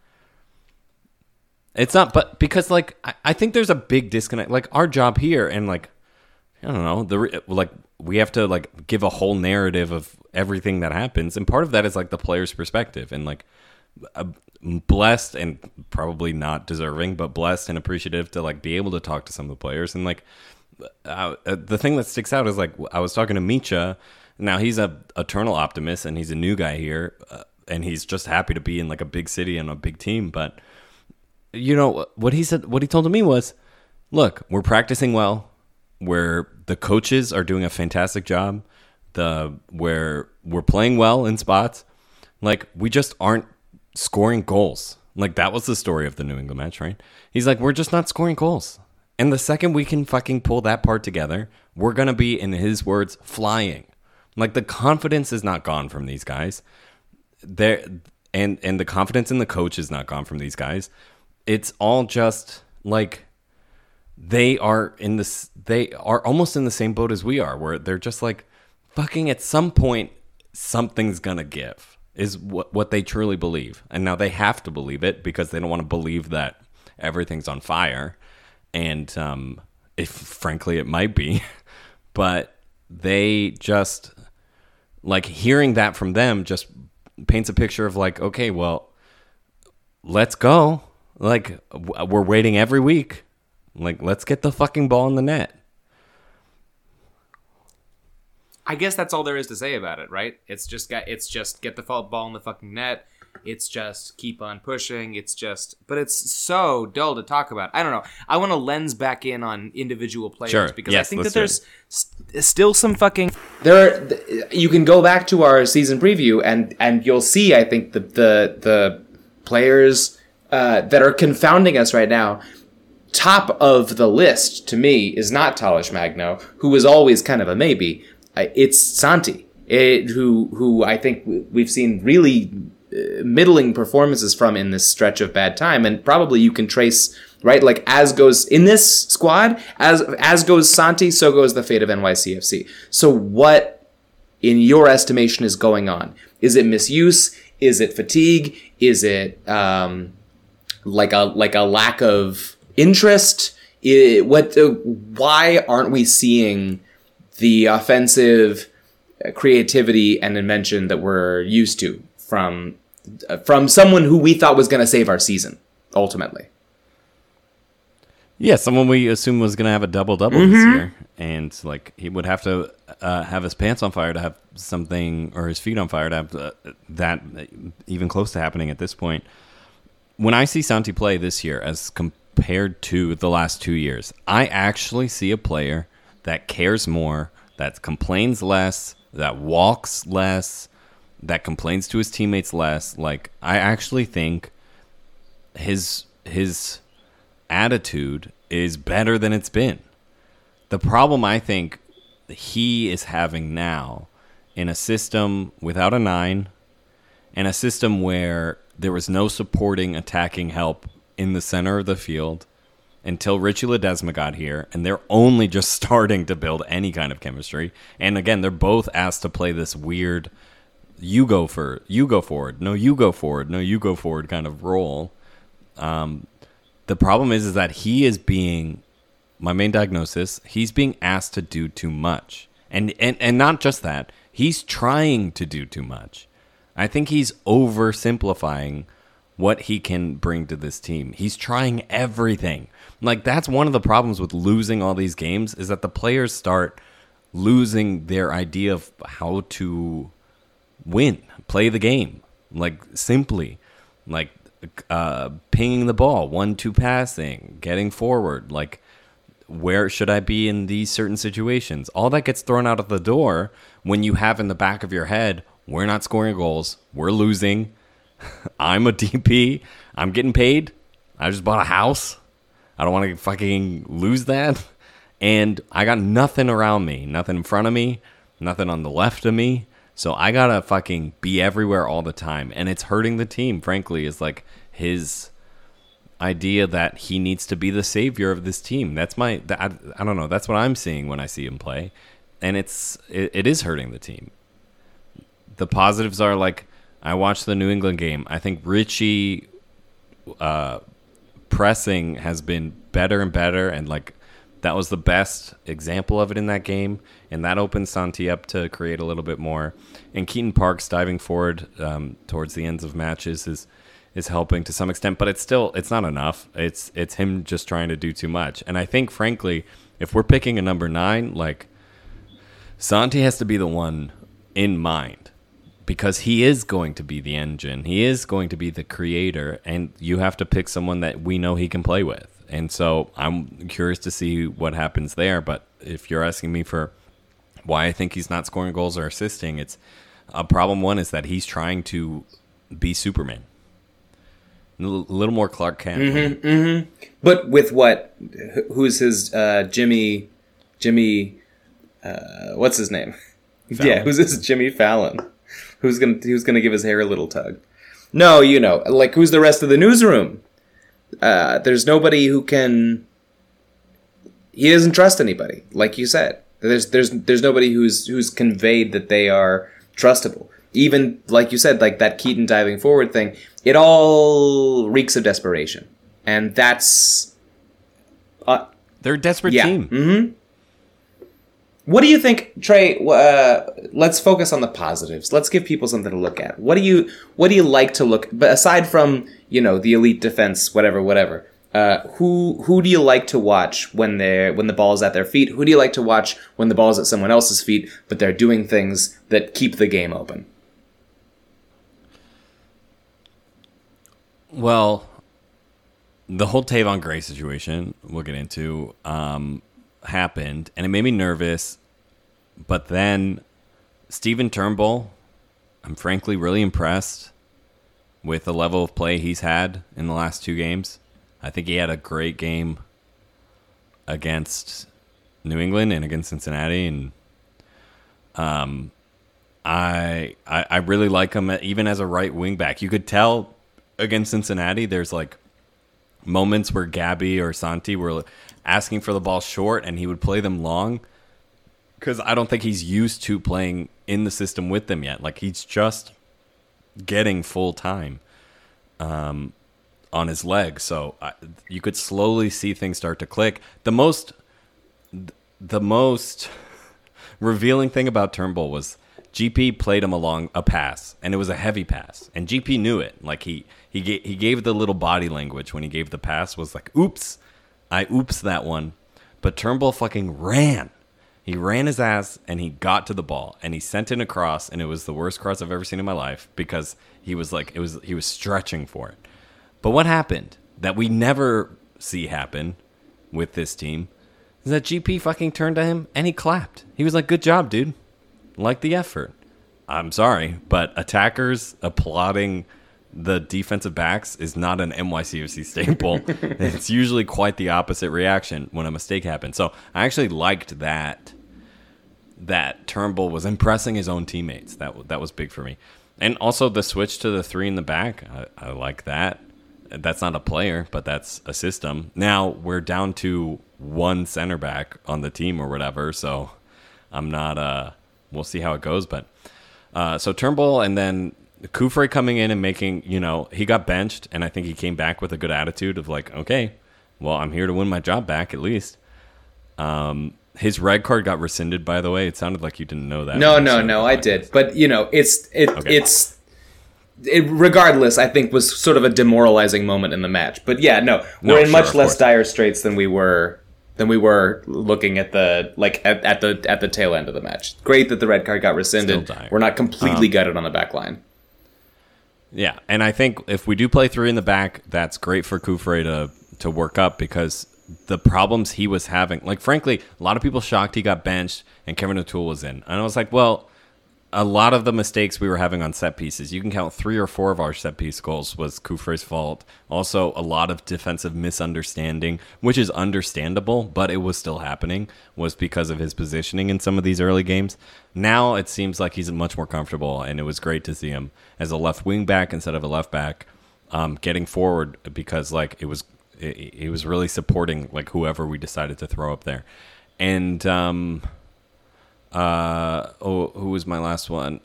It's not, but because, like, I think there's a big disconnect. Like, our job here, and, like, I don't know, we have to, like, give a whole narrative of everything that happens, and part of that is, like, the player's perspective, and, like, blessed, and probably not deserving, but blessed and appreciative to, like, be able to talk to some of the players. And, like, the thing that sticks out is, like, I was talking to Micha. Now, he's a eternal optimist, and he's a new guy here, and he's just happy to be in, like, a big city and a big team. But, you know, what he told me was, look, we're practicing well, where the coaches are doing a fantastic job, where we're playing well in spots. Like, we just aren't scoring goals. Like, that was the story of the New England match, right? He's like, we're just not scoring goals. And the second we can fucking pull that part together, we're going to be, in his words, flying. Like, the confidence is not gone from these guys. And the confidence in the coach is not gone from these guys. It's all just, like, they are almost in the same boat as we are, where they're just like, fucking, at some point, something's going to give, is what they truly believe. And now they have to believe it, because they don't want to believe that everything's on fire. And if frankly it might be, but they just, like, hearing that from them just paints a picture of, like, okay, well, let's go. Like, we're waiting every week. Like, let's get the fucking ball in the net. I guess that's all there is to say about it, right? It's just get the ball in the fucking net. It's just keep on pushing. But it's so dull to talk about. I don't know. I want to lens back in on individual players, sure. Because yes, I think that there's still some fucking. You can go back to our season preview and you'll see. I think the players that are confounding us right now. Top of the list to me is not Talish Magno, who was always kind of a maybe. It's Santi, who I think we've seen really middling performances from in this stretch of bad time, and probably you can trace right? Like, as goes in this squad, as goes Santi, so goes the fate of NYCFC. So what, in your estimation, is going on? Is it misuse? Is it fatigue? Is it like a lack of interest? Why aren't we seeing the offensive creativity and invention that we're used to from someone who we thought was going to save our season ultimately? Yeah, someone we assumed was going to have a double-double this year. And, like, he would have to have his pants on fire to have something, or his feet on fire to have that even close to happening at this point. When I see Santi play this year as compared to the last 2 years, I actually see a player that cares more, that complains less, that walks less, that complains to his teammates less. Like, I actually think his attitude is better than it's been. The problem I think he is having now in a system without a 9 and a system where there was no supporting attacking help in the center of the field until Richie Ledesma got here, and they're only just starting to build any kind of chemistry. And again, they're both asked to play this weird you go forward, no, you go forward, no, you go forward kind of role. The problem is that he is being, my main diagnosis, he's being asked to do too much. And not just that, he's trying to do too much. I think he's oversimplifying what he can bring to this team. He's trying everything. Like, that's one of the problems with losing all these games, is that the players start losing their idea of how to win, play the game. Like, simply, like, pinging the ball, 1-2 passing, getting forward. Like, where should I be in these certain situations? All that gets thrown out of the door when you have in the back of your head, we're not scoring goals, we're losing, I'm a DP, I'm getting paid, I just bought a house, I don't want to fucking lose that, and I got nothing around me, nothing in front of me, nothing on the left of me, so I gotta fucking be everywhere all the time, and it's hurting the team, frankly, is like his idea that he needs to be the savior of this team. That's I don't know, that's what I'm seeing when I see him play, and it is hurting the team. The positives are, like, I watched the New England game. I think Richie pressing has been better and better, and, like, that was the best example of it in that game, and that opened Santi up to create a little bit more. And Keaton Parks diving forward towards the ends of matches is helping to some extent, but it's not enough. It's him just trying to do too much. And I think, frankly, if we're picking a number 9, like, Santi has to be the one in mind, because he is going to be the engine. He is going to be the creator, and you have to pick someone that we know he can play with. And so I'm curious to see what happens there. But if you're asking me for why I think he's not scoring goals or assisting, it's problem one is that he's trying to be Superman. A little more Clark Kent. But with what? Who's his Jimmy? What's his name? Fallon. Yeah, who's this Jimmy Fallon? Who's gonna give his hair a little tug? No, you know, like, who's the rest of the newsroom? There's nobody who can. He doesn't trust anybody, like you said. There's nobody who's conveyed that they are trustable. Even, like you said, like that Keaton diving forward thing, it all reeks of desperation, and that's They're a desperate yeah. team. Mm-hmm. What do you think, Trey? Let's focus on the positives. Let's give people something to look at. What do you like to look? But aside from, you know, the elite defense, whatever. Who do you like to watch when the ball's at their feet? Who do you like to watch when the ball's at someone else's feet, but they're doing things that keep the game open? Well, the whole Tavon Gray situation we'll get into happened, and it made me nervous. But then Steven Turnbull, I'm frankly really impressed with the level of play he's had in the last 2 games. I think he had a great game against New England and against Cincinnati, and I really like him even as a right wing back. You could tell against Cincinnati there's like moments where Gabby or Santi were asking for the ball short and he would play them long, because I don't think he's used to playing in the system with them yet. Like, he's just getting full time on his legs. So you could slowly see things start to click. The most revealing thing about Turnbull was GP played him along a pass, and it was a heavy pass, and GP knew it. Like, he gave the little body language when he gave the pass, was like, oops, I oops that one. But Turnbull fucking ran. He ran his ass, and he got to the ball, and he sent it across, and it was the worst cross I've ever seen in my life, because he was stretching for it. But what happened that we never see happen with this team is that GP fucking turned to him and he clapped. He was like, good job, dude. Like the effort. I'm sorry, but attackers applauding the defensive backs is not an NYCFC staple. It's usually quite the opposite reaction when a mistake happens. So I actually liked that Turnbull was impressing his own teammates. That was big for me. And also the switch to the 3 in the back. I like that. That's not a player, but that's a system. Now we're down to 1 center back on the team or whatever, so I'm not we'll see how it goes. But so Turnbull, and then Kufre coming in and making, he got benched, and I think he came back with a good attitude of like, okay, well, I'm here to win my job back at least. His red card got rescinded, by the way. It sounded like you didn't know that. No, I did. But it's regardless, I think was sort of a demoralizing moment in the match. But yeah, we're in much less dire straits than we were looking at the tail end of the match. Great that the red card got rescinded. We're not completely gutted on the back line. Yeah, and I think if we do play 3 in the back, that's great for Kufre to work up, because the problems he was having, like, frankly, a lot of people shocked he got benched and Kevin O'Toole was in. And I was like, well, a lot of the mistakes we were having on set pieces, you can count 3 or 4 of our set piece goals was Kufre's fault. Also, a lot of defensive misunderstanding, which is understandable, but it was still happening, was because of his positioning in some of these early games. Now it seems like he's much more comfortable, and it was great to see him as a left wing back instead of a left back, getting forward, because like it was really supporting like whoever we decided to throw up there. And who was my last one?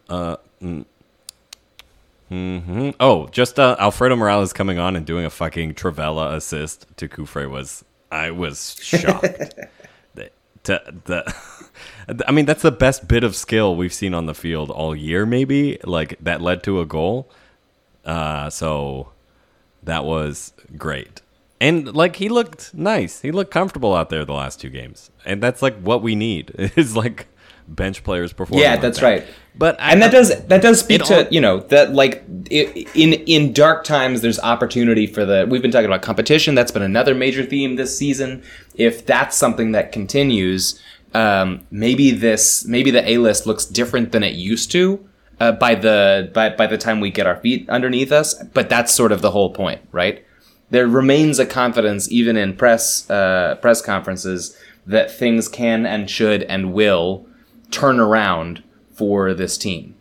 Alfredo Morales coming on and doing a fucking Travella assist to Kufre I was shocked. I mean, that's the best bit of skill we've seen on the field all year, maybe, like that led to a goal. So that was great. And like, he looked nice. He looked comfortable out there the last 2 games. And that's like what we need, is like bench players performing. Yeah, like that's that. right. But that does speak to that, like, in dark times there's opportunity for we've been talking about competition. That's been another major theme this season. If that's something that continues, maybe the A-list looks different than it used to by the time we get our feet underneath us. But that's sort of the whole point, right? There remains a confidence even in press conferences that things can and should and will turn around for this team.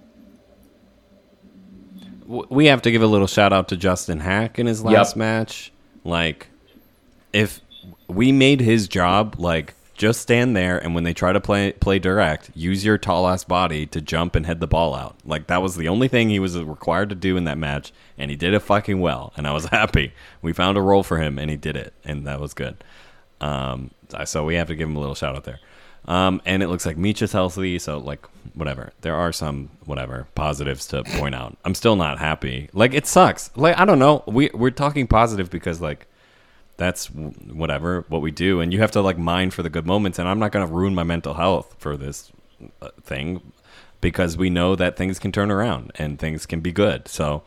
We have to give a little shout out to Justin Hack in his last match. Like, if we made his job, like, just stand there, and when they try to play direct, use your tall ass body to jump and head the ball out. Like, that was the only thing he was required to do in that match, and he did it fucking well, and I was happy. We found a role for him, and he did it, and that was good. So we have to give him a little shout out there. And it looks like Micha's healthy, so like, whatever. There are some positives to point out. I'm still not happy. Like, it sucks. Like, I don't know. We're talking positive because like that's what we do, and you have to like mine for the good moments. And I'm not going to ruin my mental health for this thing, because we know that things can turn around and things can be good. So,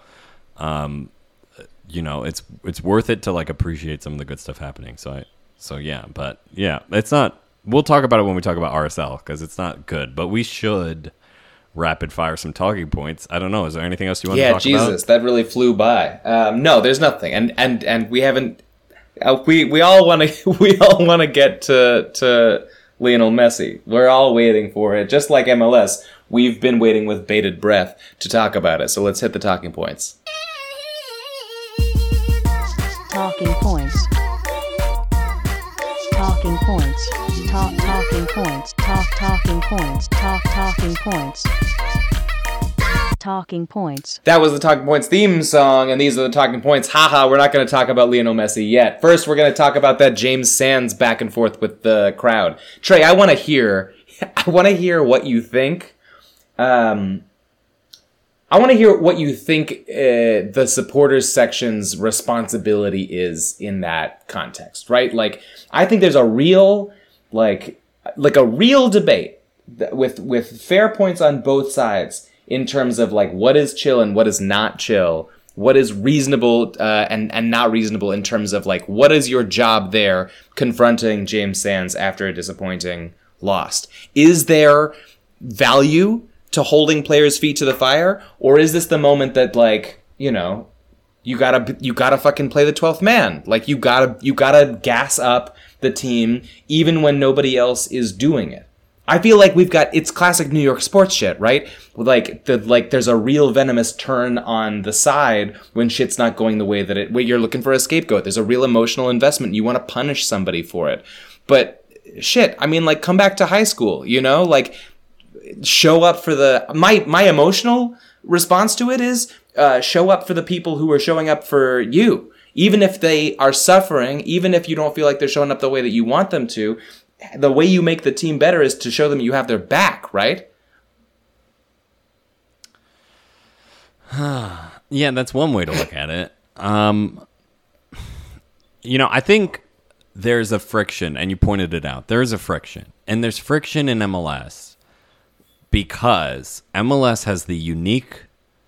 it's worth it to like appreciate some of the good stuff happening. So yeah, but yeah, it's not. We'll talk about it when we talk about RSL, because it's not good. But we should rapid fire some talking points. I don't know. Is there anything else you want to talk about? Yeah, Jesus, that really flew by. No, there's nothing, and we haven't. We all want to get to Lionel Messi. We're all waiting for it, just like MLS. We've been waiting with bated breath to talk about it. So let's hit the talking points. Talking points. Talking points. Talking points. Talking points. Talking points. Talking points. That was the Talking Points theme song, and these are the Talking Points. Haha, we're not going to talk about Lionel Messi yet. First, we're going to talk about that James Sands back and forth with the crowd. Trey, I want to hear what you think. I want to hear what you think the supporters section's responsibility is in that context, right? Like, I think there's a real, like a real debate with fair points on both sides in terms of like what is chill and what is not chill, what is reasonable and not reasonable in terms of like what is your job there confronting James Sands after a disappointing loss. Is there value to holding players' feet to the fire, or is this the moment that, like, you know, you gotta fucking play the 12th man? Like, you gotta gas up the team even when nobody else is doing it. I feel like it's classic New York sports shit, right? Like there's a real venomous turn on the side when shit's not going the way that you're looking for a scapegoat. There's a real emotional investment. You want to punish somebody for it, but shit, I mean, like, come back to high school, you know, like. Show up for my emotional response to it is show up for the people who are showing up for you, even if they are suffering, even if you don't feel like they're showing up the way that you want them to. The way you make the team better is to show them you have their back, right? Yeah, that's one way to look at it. You know, I think there's a friction, and you pointed it out. There is a friction, and there's friction in MLS. Because MLS has the unique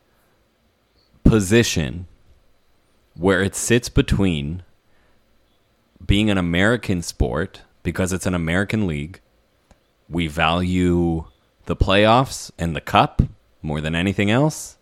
position where it sits between being an American sport, because it's an American league. We value the playoffs and the cup more than anything else.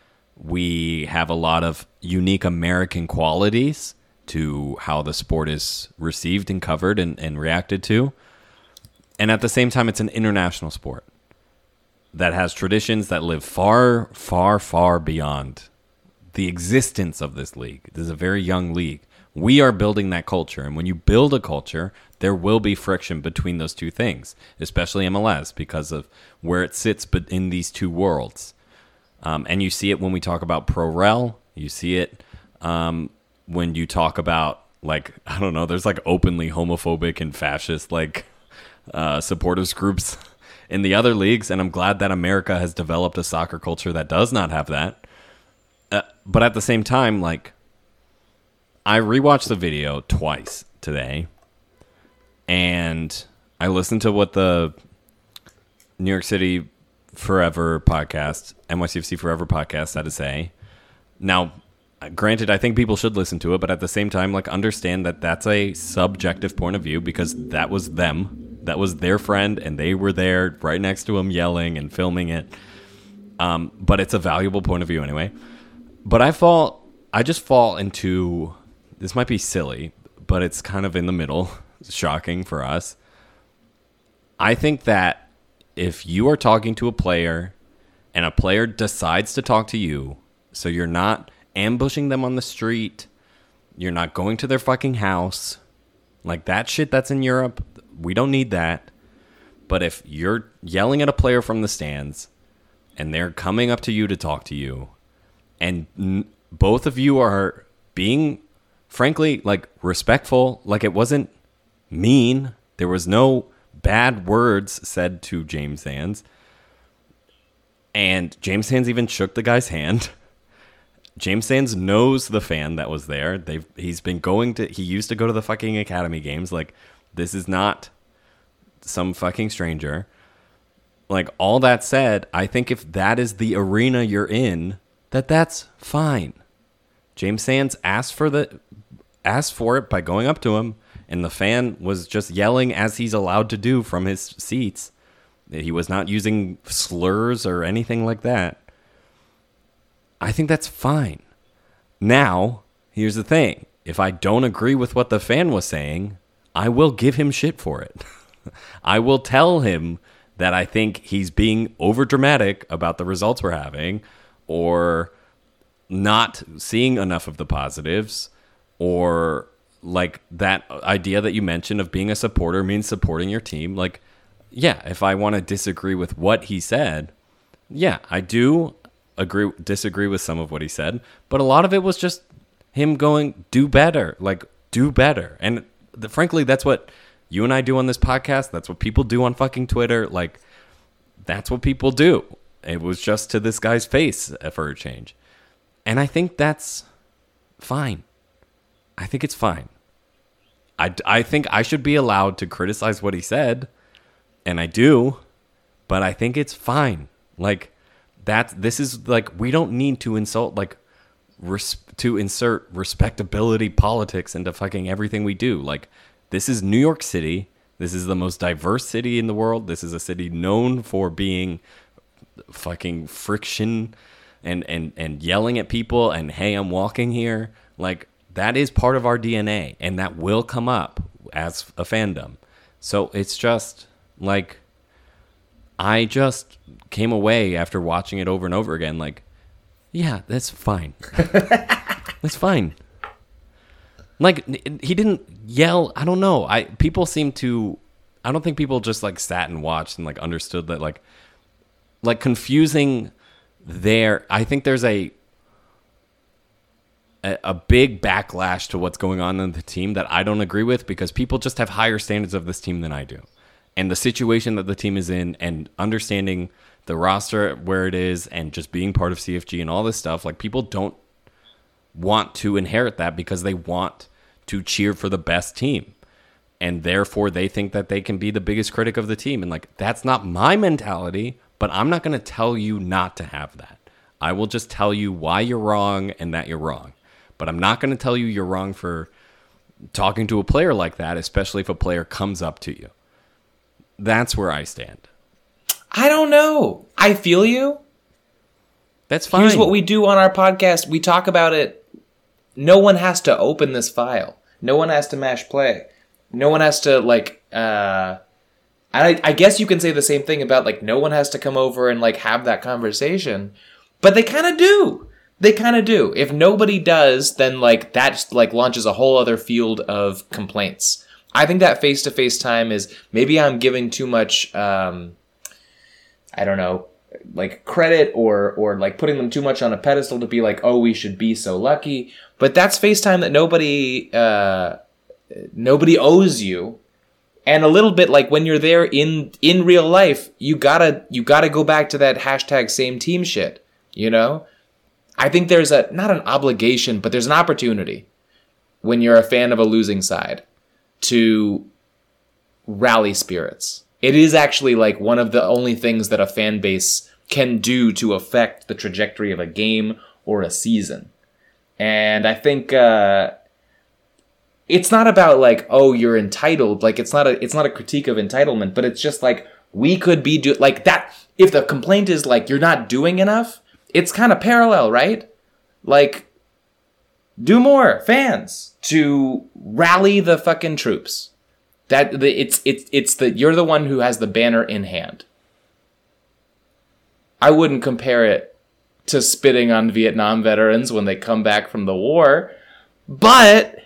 We have a lot of unique American qualities to how the sport is received and covered and reacted to. And at the same time, it's an international sport that has traditions that live far, far, far beyond the existence of this league. This is a very young league. We are building that culture. And when you build a culture, there will be friction between those two things, especially MLS, because of where it sits in these two worlds. And you see it when we talk about pro-rel. You see it when you talk about, like, I don't know, there's like openly homophobic and fascist, like, supporters groups in the other leagues, and I'm glad that America has developed a soccer culture that does not have that. But at the same time, like, I rewatched the video twice today, and I listened to what the New York City Forever podcast, NYCFC Forever podcast, had to say. Now, granted, I think people should listen to it, but at the same time, like, understand that that's a subjective point of view, because that was them. That was their friend, and they were there right next to him yelling and filming it. But it's a valuable point of view anyway. But I just fall into, this might be silly, but it's kind of in the middle. It's shocking for us. I think that if you are talking to a player and a player decides to talk to you, so you're not ambushing them on the street, you're not going to their fucking house, like that shit that's in Europe, we don't need that. But if you're yelling at a player from the stands and they're coming up to you to talk to you, and both of you are being, frankly, like, respectful, like, it wasn't mean, there was no bad words said to James Sands, and James Sands even shook the guy's hand. James Sands knows the fan that was there. He used to go to the fucking academy games. Like, this is not some fucking stranger. Like, all that said, I think if that is the arena you're in, that's fine. James Sands asked for it by going up to him, and the fan was just yelling as he's allowed to do from his seats. He was not using slurs or anything like that. I think that's fine. Now, here's the thing. If I don't agree with what the fan was saying, I will give him shit for it. I will tell him that I think he's being overdramatic about the results we're having, or not seeing enough of the positives, or like that idea that you mentioned of being a supporter means supporting your team. Like, yeah, if I want to disagree with what he said, yeah, I do disagree with some of what he said, but a lot of it was just him going, do better, like do better. And frankly, that's what you and I do on this podcast. That's what people do on fucking Twitter. Like, that's what people do. It was just to this guy's face for a change. And I think that's fine. I think it's fine. I think I should be allowed to criticize what he said, and I do, but I think it's fine. Like, this is like, we don't need to insult, like, to insert respectability politics into fucking everything we do. Like, this is New York City. This is the most diverse city in the world. This is a city known for being fucking friction and yelling at people and, hey, I'm walking here. Like, that is part of our DNA, and that will come up as a fandom. So it's just like, I just came away after watching it over and over again like, yeah, that's fine. That's fine. Like, he didn't yell. I don't know. I don't think people just like sat and watched and like understood that like confusing there. I think there's a big backlash to what's going on in the team that I don't agree with, because people just have higher standards of this team than I do. And the situation that the team is in, and understanding the roster where it is, and just being part of CFG and all this stuff, like, people don't want to inherit that because they want to cheer for the best team. And therefore they think that they can be the biggest critic of the team. And like, that's not my mentality, but I'm not going to tell you not to have that. I will just tell you why you're wrong and that you're wrong. But I'm not going to tell you you're wrong for talking to a player like that, especially if a player comes up to you. That's where I stand. I don't know. I feel you. That's fine. Here's what we do on our podcast. We talk about it. No one has to open this file. No one has to mash play. No one has to, like, I guess you can say the same thing about, like, no one has to come over and, like, have that conversation. But they kind of do. They kind of do. If nobody does, then, like, that, like, launches a whole other field of complaints. I think that face-to-face time is, maybe I'm giving too much, I don't know, like, credit or like putting them too much on a pedestal to be like, oh, we should be so lucky. But that's FaceTime that nobody owes you. And a little bit like when you're there in real life, you gotta go back to that hashtag same team shit, you know? I think there's not an obligation, but there's an opportunity when you're a fan of a losing side to rally spirits. It is actually like one of the only things that a fan base can do to affect the trajectory of a game or a season. And I think it's not about like, oh, you're entitled. Like, it's not a critique of entitlement, but it's just like, we could be like that. If the complaint is like, you're not doing enough, it's kind of parallel, right? Like, do more, fans, to rally the fucking troops. You're the one who has the banner in hand. I wouldn't compare it to spitting on Vietnam veterans when they come back from the war, but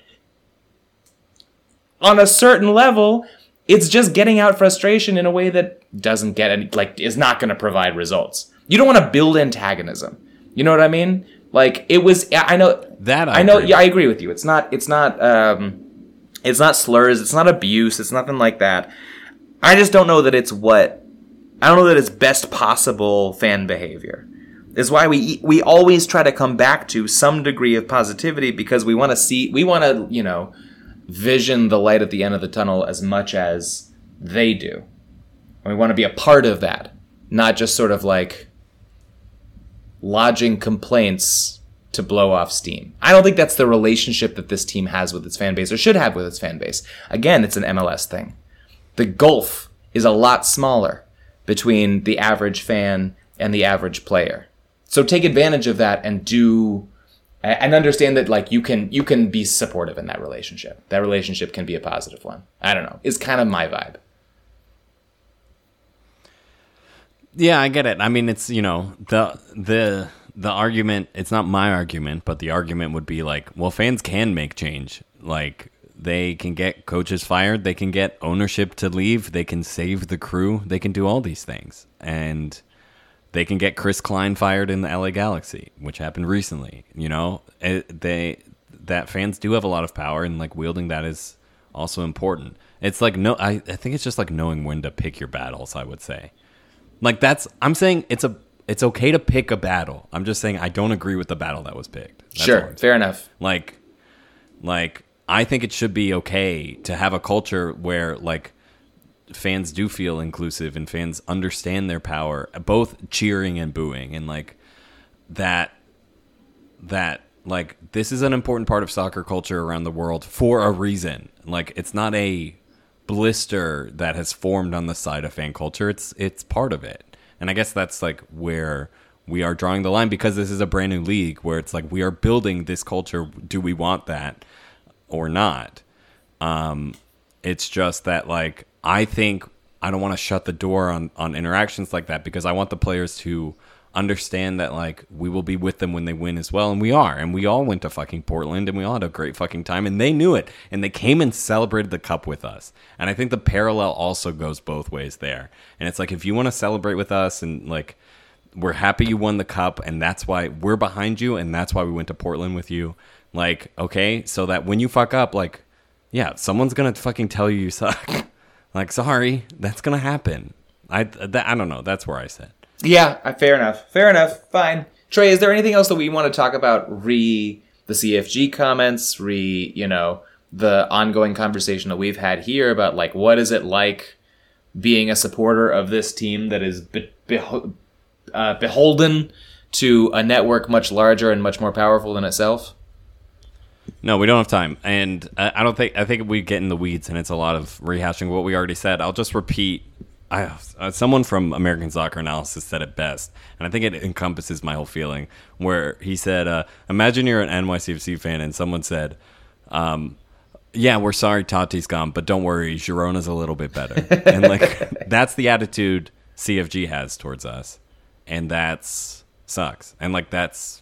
on a certain level, it's just getting out frustration in a way that doesn't get any, like, is not going to provide results. You don't want to build antagonism. You know what I mean? Like, it was, I know that I know. Yeah, I agree with you. It's not slurs. It's not abuse. It's nothing like that. I just don't know that it's best possible fan behavior. Is why we always try to come back to some degree of positivity, because we want to, you know, vision the light at the end of the tunnel as much as they do. And we want to be a part of that, not just sort of like lodging complaints to blow off steam. I don't think that's the relationship that this team has with its fan base, or should have with its fan base. Again, it's an MLS thing. The gulf is a lot smaller between the average fan and the average player. So take advantage of that and understand that, like, you can be supportive in that relationship. That relationship can be a positive one. I don't know. It's kind of my vibe. Yeah, I get it. I mean, it's, you know, the the argument, it's not my argument, but the argument would be like, well, fans can make change. Like, they can get coaches fired, they can get ownership to leave, they can save the crew, they can do all these things. And they can get Chris Klein fired in the LA Galaxy, which happened recently. You know, that fans do have a lot of power, and like wielding that is also important. It's like, I think it's just like knowing when to pick your battles, I would say. Like, I'm saying it's okay to pick a battle. I'm just saying I don't agree with the battle that was picked. That's Sure, fair enough. Like I think it should be okay to have a culture where like fans do feel inclusive and fans understand their power, both cheering and booing, and like that like this is an important part of soccer culture around the world for a reason. Like, it's not a blister that has formed on the side of fan culture. It's part of it. And I guess that's like where we are drawing the line, because this is a brand new league where it's like we are building this culture. Do we want that or not? It's just that, like, I think I don't want to shut the door on interactions like that, because I want the players to understand that, like, we will be with them when they win as well. And we are. And we all went to fucking Portland, and we all had a great fucking time, and they knew it. And they came and celebrated the cup with us. And I think the parallel also goes both ways there. And it's like, if you want to celebrate with us, and like, we're happy you won the cup, and that's why we're behind you, and that's why we went to Portland with you. Like, okay, so that when you fuck up, like, yeah, someone's gonna fucking tell you suck. Like, sorry, that's gonna happen. I don't know. That's where I sit. Yeah, fair enough. Fair enough. Fine. Trey, is there anything else that we want to talk about the CFG comments, the ongoing conversation that we've had here about, like, what is it like being a supporter of this team that is beholden to a network much larger and much more powerful than itself? No, we don't have time. And I think we get in the weeds, and it's a lot of rehashing what we already said. I'll just repeat. Someone from American Soccer Analysis said it best, and I think it encompasses my whole feeling, where he said, imagine you're an NYCFC fan and someone said, yeah, we're sorry Tati's gone, but don't worry, Girona's a little bit better. And like, that's the attitude CFG has towards us, and that's sucks. And like, that's,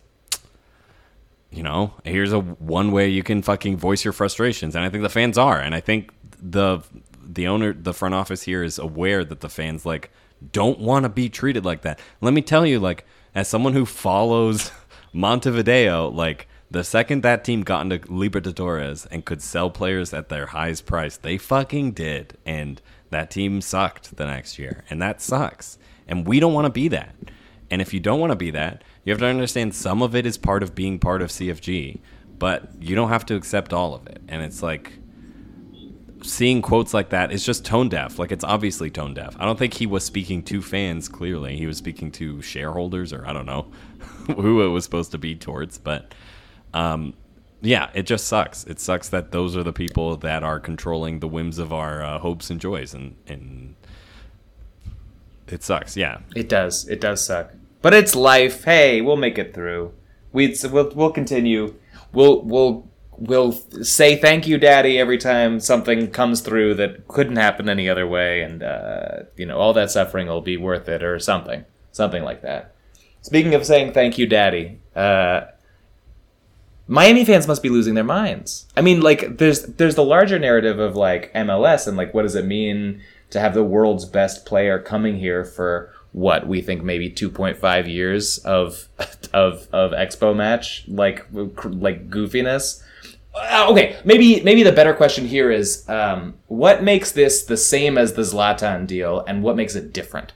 here's one way you can fucking voice your frustrations, and I think the fans are, and I think the owner, the front office here is aware that the fans like don't want to be treated like that. Let me tell you, like, as someone who follows Montevideo, like, the second that team got into Libertadores and could sell players at their highest price, they fucking did. And that team sucked the next year, and that sucks. And we don't want to be that. And if you don't want to be that, you have to understand some of it is part of being part of CFG, but you don't have to accept all of it. And it's like, seeing quotes like that is just tone deaf. Like, it's obviously tone deaf. I don't think he was speaking to fans, clearly. He was speaking to shareholders, or I don't know who it was supposed to be towards. But, yeah, it just sucks. It sucks that those are the people that are controlling the whims of our hopes and joys. And it sucks, yeah. It does. It does suck. But it's life. Hey, we'll make it through. We'll continue. We'll say thank you, Daddy, every time something comes through that couldn't happen any other way, and all that suffering will be worth it, or something like that. Speaking of saying thank you, Daddy, Miami fans must be losing their minds. I mean, like, there's the larger narrative of like MLS and like, what does it mean to have the world's best player coming here for what we think maybe 2.5 years of Expo match, like goofiness. Okay, maybe the better question here is, what makes this the same as the Zlatan deal, and what makes it different?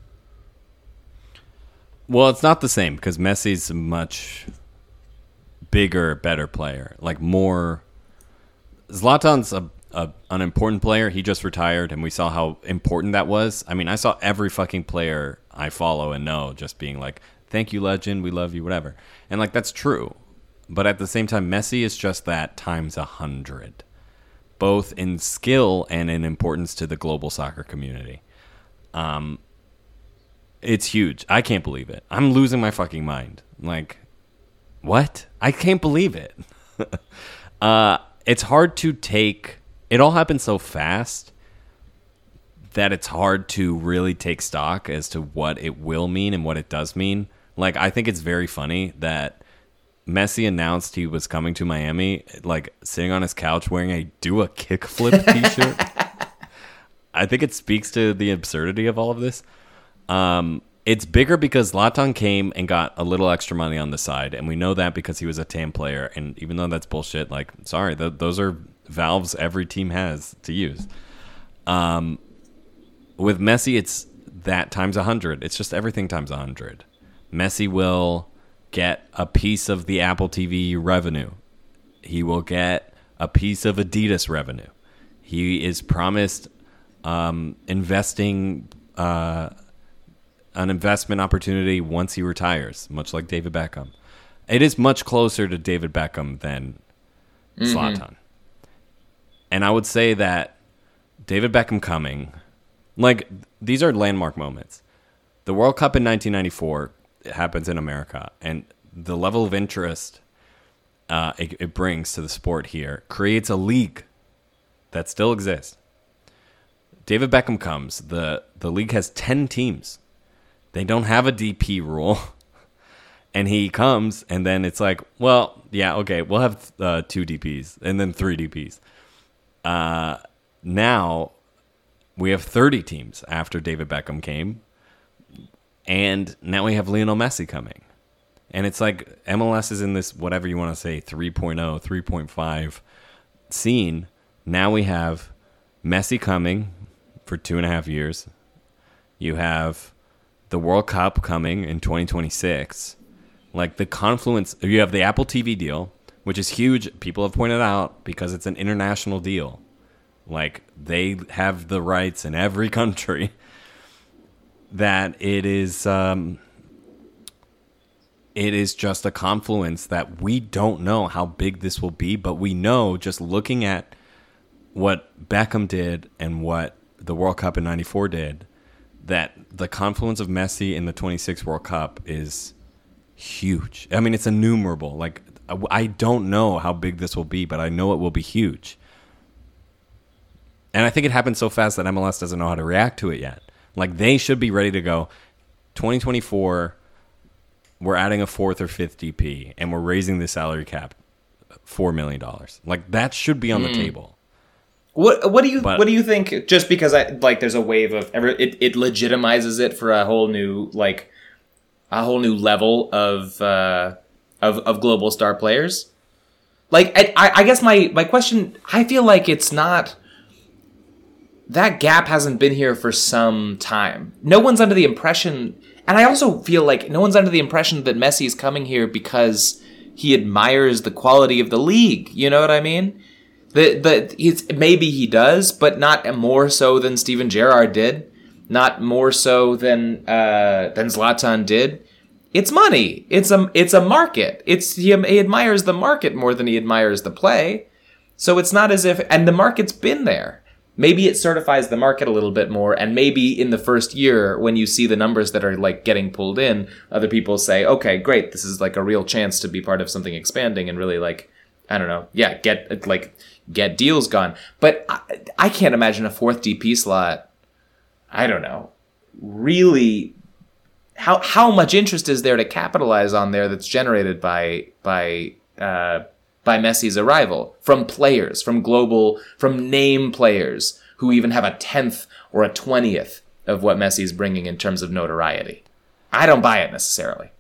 Well, it's not the same, because Messi's a much bigger, better player. Like, more... Zlatan's an important player. He just retired, and we saw how important that was. I mean, I saw every fucking player I follow and know just being like, thank you, legend, we love you, whatever. And, like, that's true. But at the same time, Messi is just that times 100, both in skill and in importance to the global soccer community. It's huge. I can't believe it. I'm losing my fucking mind. Like, what? I can't believe it. It's hard to take... It all happened so fast that it's hard to really take stock as to what it will mean and what it does mean. Like, I think it's very funny that Messi announced he was coming to Miami, like, sitting on his couch wearing a Do a Kickflip t-shirt. I think it speaks to the absurdity of all of this. It's bigger because Zlatan came and got a little extra money on the side, and we know that because he was a TAM player. And even though that's bullshit, like, sorry, those are valves every team has to use. With Messi, it's that times 100. It's just everything times 100. Messi will get a piece of the Apple TV revenue. He will get a piece of Adidas revenue. He is promised investing an investment opportunity once he retires, much like David Beckham. It is much closer to David Beckham than Zlatan. And I would say that David Beckham coming, like, these are landmark moments. The World Cup in 1994 happens in America, and the level of interest it brings to the sport here creates a league that still exists. David Beckham comes. The league has 10 teams. They don't have a DP rule. And he comes, and then it's like, well, yeah, okay, we'll have 2 DPs, and then 3 DPs. Now we have 30 teams after David Beckham came, and now we have Lionel Messi coming. And it's like MLS is in this, whatever you want to say, 3.0, 3.5 scene. Now we have Messi coming for 2.5 years. You have the World Cup coming in 2026. Like, the confluence, you have the Apple TV deal, which is huge. People have pointed out because it's an international deal. Like, they have the rights in every country. That it is just a confluence that we don't know how big this will be, but we know, just looking at what Beckham did and what the World Cup in 94 did, that the confluence of Messi in the 26 World Cup is huge. I mean, it's innumerable. Like, I don't know how big this will be, but I know it will be huge. And I think it happened so fast that MLS doesn't know how to react to it yet. Like, they should be ready to go. 2024, we're adding a 4th or 5th DP, and we're raising the salary cap $4 million. Like, that should be on the table. What do you think? Just because there's a wave of it legitimizes it for a whole new level of global star players. Like, I guess my question, I feel like it's not. That gap hasn't been here for some time. No one's under the impression, and I also feel like no one's under the impression that Messi is coming here because he admires the quality of the league. You know what I mean? Maybe he does, but not more so than Steven Gerrard did, not more so than Zlatan did. It's money. It's a market. He admires the market more than he admires the play. So it's not as if, and the market's been there. Maybe it certifies the market a little bit more, and maybe in the first year, when you see the numbers that are like getting pulled in, other people say, okay, great, this is like a real chance to be part of something expanding and really, like, I don't know, yeah, get deals gone. But I can't imagine a 4th DP slot. I don't know. Really, how much interest is there to capitalize on there that's generated by Messi's arrival from players, from name players who even have a 10th or a 20th of what Messi's bringing in terms of notoriety? I don't buy it necessarily.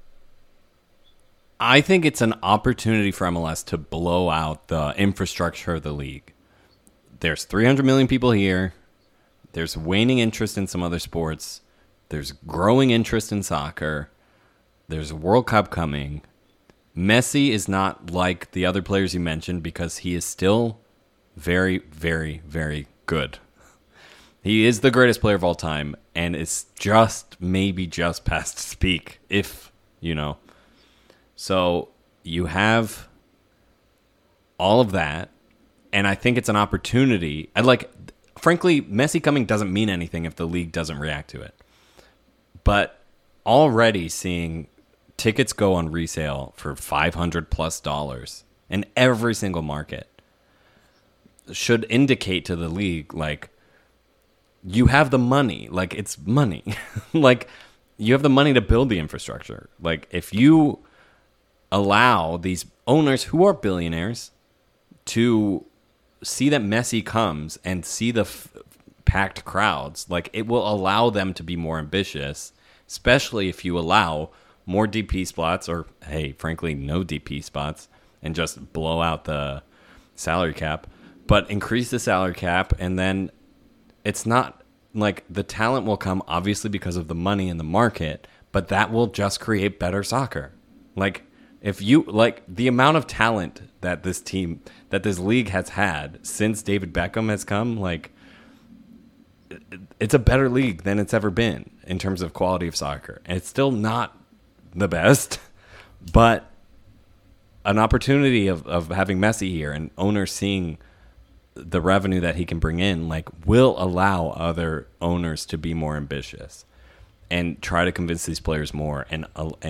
I think it's an opportunity for MLS to blow out the infrastructure of the league. There's 300 million people here. There's waning interest in some other sports. There's growing interest in soccer. There's a World Cup coming. Messi is not like the other players you mentioned because he is still very, very, very good. He is the greatest player of all time, and it's maybe just past peak, if, you know. So you have all of that, and I think it's an opportunity. Frankly, Messi coming doesn't mean anything if the league doesn't react to it. But already seeing tickets go on resale for $500+ in every single market should indicate to the league, like, you have the money. Like, it's money. Like, you have the money to build the infrastructure. Like, if you allow these owners who are billionaires to see that Messi comes and see the packed crowds, like, it will allow them to be more ambitious, especially if you allow more DP spots, or, hey, frankly, no DP spots, and just blow out the salary cap, but increase the salary cap, and then it's not like the talent will come obviously because of the money in the market, but that will just create better soccer. Like, if you like the amount of talent that this league has had since David Beckham has come, like, it's a better league than it's ever been in terms of quality of soccer. And it's still not the best, but an opportunity of having Messi here and owners seeing the revenue that he can bring in, like, will allow other owners to be more ambitious and try to convince these players more, and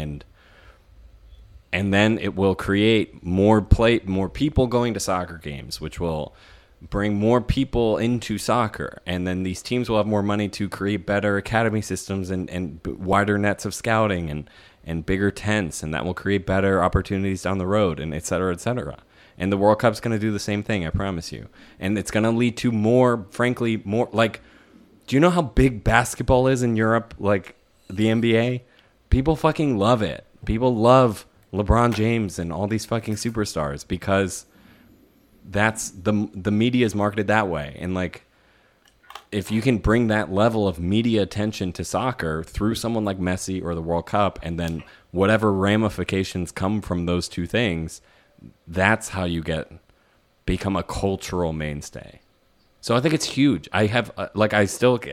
then it will create more people going to soccer games, which will bring more people into soccer, and then these teams will have more money to create better academy systems and wider nets of scouting and bigger tents, and that will create better opportunities down the road, and et cetera, et cetera. And the World Cup's going to do the same thing, I promise you. And it's going to lead to more, like, do you know how big basketball is in Europe, like the NBA? People fucking love it. People love LeBron James and all these fucking superstars because that's the media is marketed that way. And, like, if you can bring that level of media attention to soccer through someone like Messi or the World Cup, and then whatever ramifications come from those two things, that's how you become a cultural mainstay. So I think it's huge. I'm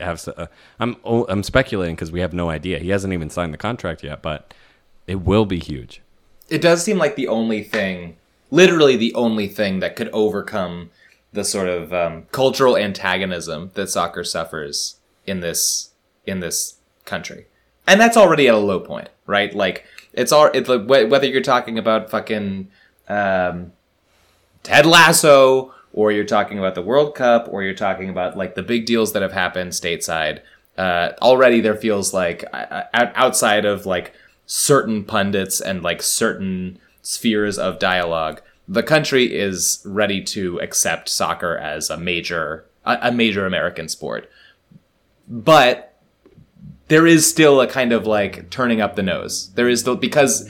speculating because we have no idea. He hasn't even signed the contract yet, but it will be huge. It does seem like literally the only thing that could overcome the sort of cultural antagonism that soccer suffers in this country. And that's already at a low point, right? Like, it's like, whether you're talking about fucking Ted Lasso, or you're talking about the World Cup, or you're talking about, like, the big deals that have happened stateside, already there feels like, outside of, like, certain pundits and, like, certain spheres of dialogue, the country is ready to accept soccer as a major American sport. But there is still a kind of, like, turning up the nose. There is still, because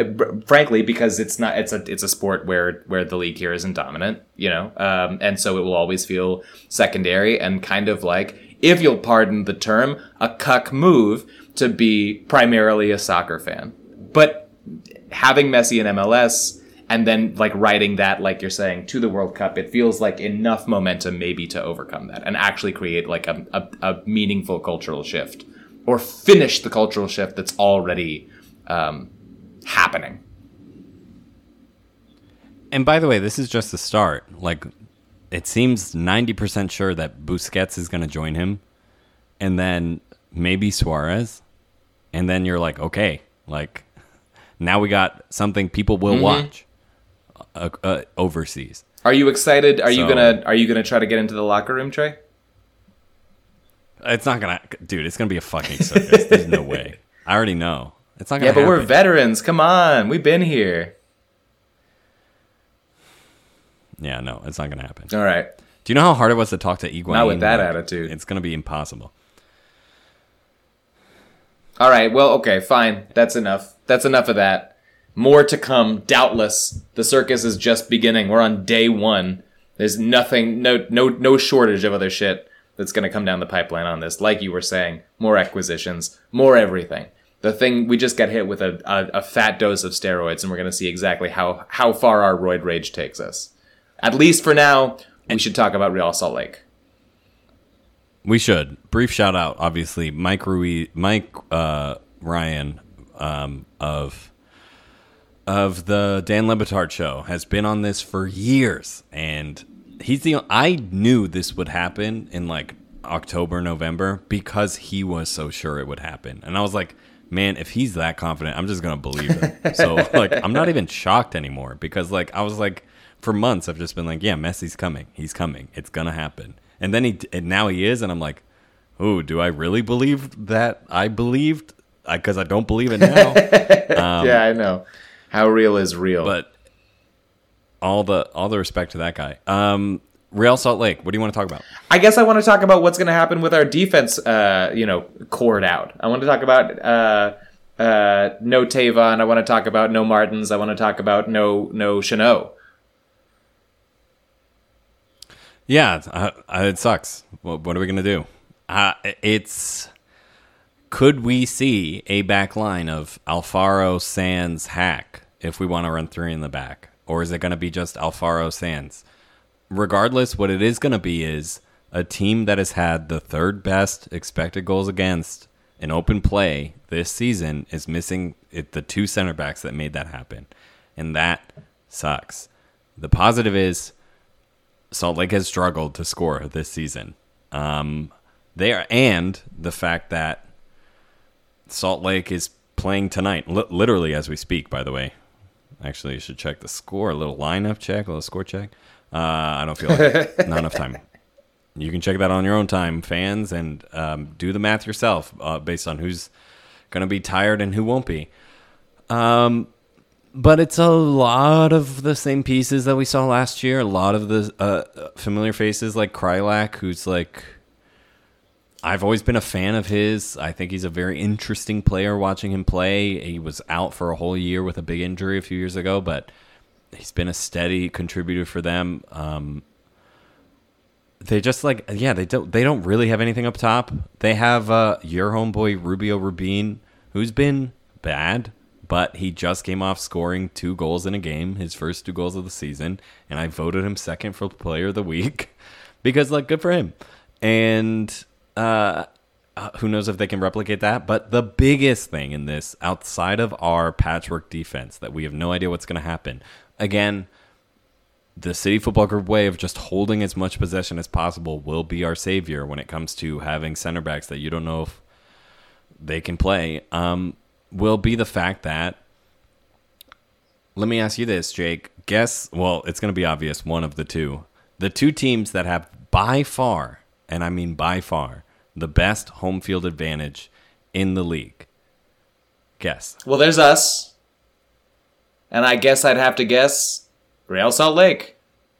it's a sport where the league here isn't dominant, you know, and so it will always feel secondary and kind of like, if you'll pardon the term, a cuck move to be primarily a soccer fan. But having Messi in MLS and then, like, riding that, like you're saying, to the World Cup, it feels like enough momentum maybe to overcome that and actually create, like, a meaningful cultural shift, or finish the cultural shift that's already happening. And by the way, this is just the start. Like, it seems 90% sure that Busquets is going to join him, and then maybe Suarez, and then you're like, okay, like, now we got something people will watch overseas. Are you excited? Are you gonna try to get into the locker room, Trey? It's not gonna, dude. It's gonna be a fucking circus. There's no way. I already know. It's not gonna happen. Yeah, but we're veterans. Come on, we've been here. Yeah, no, it's not gonna happen. All right. Do you know how hard it was to talk to Higuain? Not with that attitude. It's gonna be impossible. All right. Well, okay, fine. That's enough. That's enough of that. More to come, doubtless. The circus is just beginning. We're on day one. There's nothing, no shortage of other shit that's going to come down the pipeline on this. Like you were saying, more acquisitions, more everything. The thing, we just got hit with a fat dose of steroids, and we're going to see exactly how far our roid rage takes us. At least for now, we should talk about Real Salt Lake. We should. Brief shout out, obviously, Mike Ryan of the Dan Le Batard show has been on this for years, and I knew this would happen in, like, October, November, because he was so sure it would happen. And I was like, man, if he's that confident, I'm just gonna believe it. So, like, I'm not even shocked anymore, because, like, I was like, for months I've just been like, yeah, Messi's coming, he's coming, it's gonna happen. And then now he is, and I'm like, oh, do I really believe that I believed because I don't believe it now. Yeah, I know. How real is real? But all the respect to that guy. Real Salt Lake. What do you want to talk about? I guess I want to talk about what's going to happen with our defense. Cored out. I want to talk about no Tavon. I want to talk about no Martins. I want to talk about no Chanot. Yeah, it sucks. What are we gonna do? Could we see a back line of Alfaro, Sands, Hack if we want to run three in the back, or is it going to be just Alfaro, Sands? Regardless, what it is going to be is a team that has had the third best expected goals against in open play this season is missing the two center backs that made that happen, and that sucks. The positive is Salt Lake has struggled to score this season. And the fact that Salt Lake is playing tonight, literally as we speak, by the way. Actually, you should check the score, a little lineup check, a little score check. I don't feel like not enough time. You can check that on your own time, fans, and do the math yourself based on who's going to be tired and who won't be. But it's a lot of the same pieces that we saw last year. A lot of the familiar faces like Krylak, who's like, I've always been a fan of his. I think he's a very interesting player watching him play. He was out for a whole year with a big injury a few years ago, but he's been a steady contributor for them. They just they don't really have anything up top. They have your homeboy Rubio Rubin, who's been bad, but he just came off scoring 2 goals in a game, his first 2 goals of the season, and I voted him second for Player of the Week because, good for him. And who knows if they can replicate that? But the biggest thing in this, outside of our patchwork defense, that we have no idea what's going to happen, again, the City Football Group way of just holding as much possession as possible will be our savior when it comes to having center backs that you don't know if they can play. Will be the fact that, let me ask you this, Jake. It's going to be obvious, one of the two. The two teams that have by far, and I mean by far, the best home field advantage in the league. Guess. Well, there's us. And I guess I'd have to guess Real Salt Lake.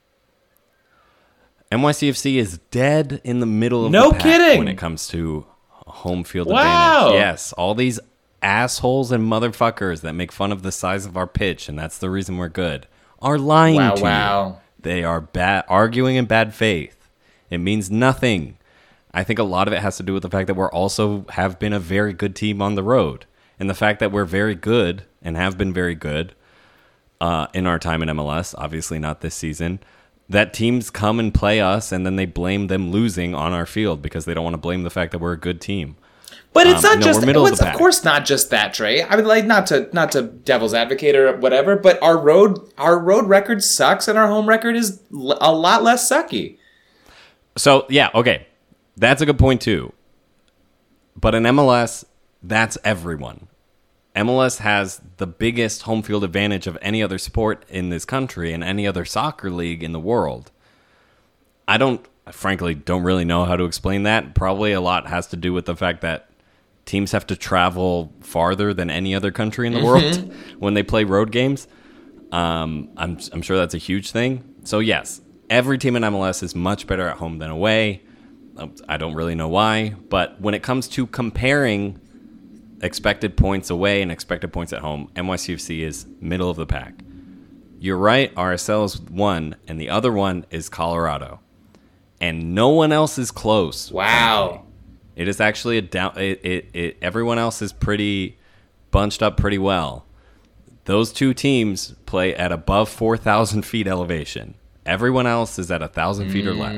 NYCFC is dead in the middle of no the pack kidding. when it comes to home field Wow. advantage. Yes, all these assholes and motherfuckers that make fun of the size of our pitch, and that's the reason we're good, are lying to you. They are arguing in bad faith. It means nothing. I think a lot of it has to do with the fact that we're also have been a very good team on the road, and the fact that we're very good and have been very good in our time in MLS, obviously not this season, that teams come and play us and then they blame them losing on our field because they don't want to blame the fact that we're a good team. But it's not just, it's of course not just that, Trey. I would like not to devil's advocate or whatever, but our road record sucks and our home record is a lot less sucky. So, yeah, okay. That's a good point too. But in MLS, that's everyone. MLS has the biggest home field advantage of any other sport in this country and any other soccer league in the world. I frankly don't really know how to explain that. Probably a lot has to do with the fact that teams have to travel farther than any other country in the world when they play road games. I'm sure that's a huge thing. So yes, every team in MLS is much better at home than away. I don't really know why, but when it comes to comparing expected points away and expected points at home, NYCFC is middle of the pack. You're right, RSL is 1, and the other one is Colorado. And no one else is close. Wow. Frankly. It is actually a down. Everyone else is pretty bunched up pretty well. Those two teams play at above 4,000 feet elevation. Everyone else is at 1,000 feet or less.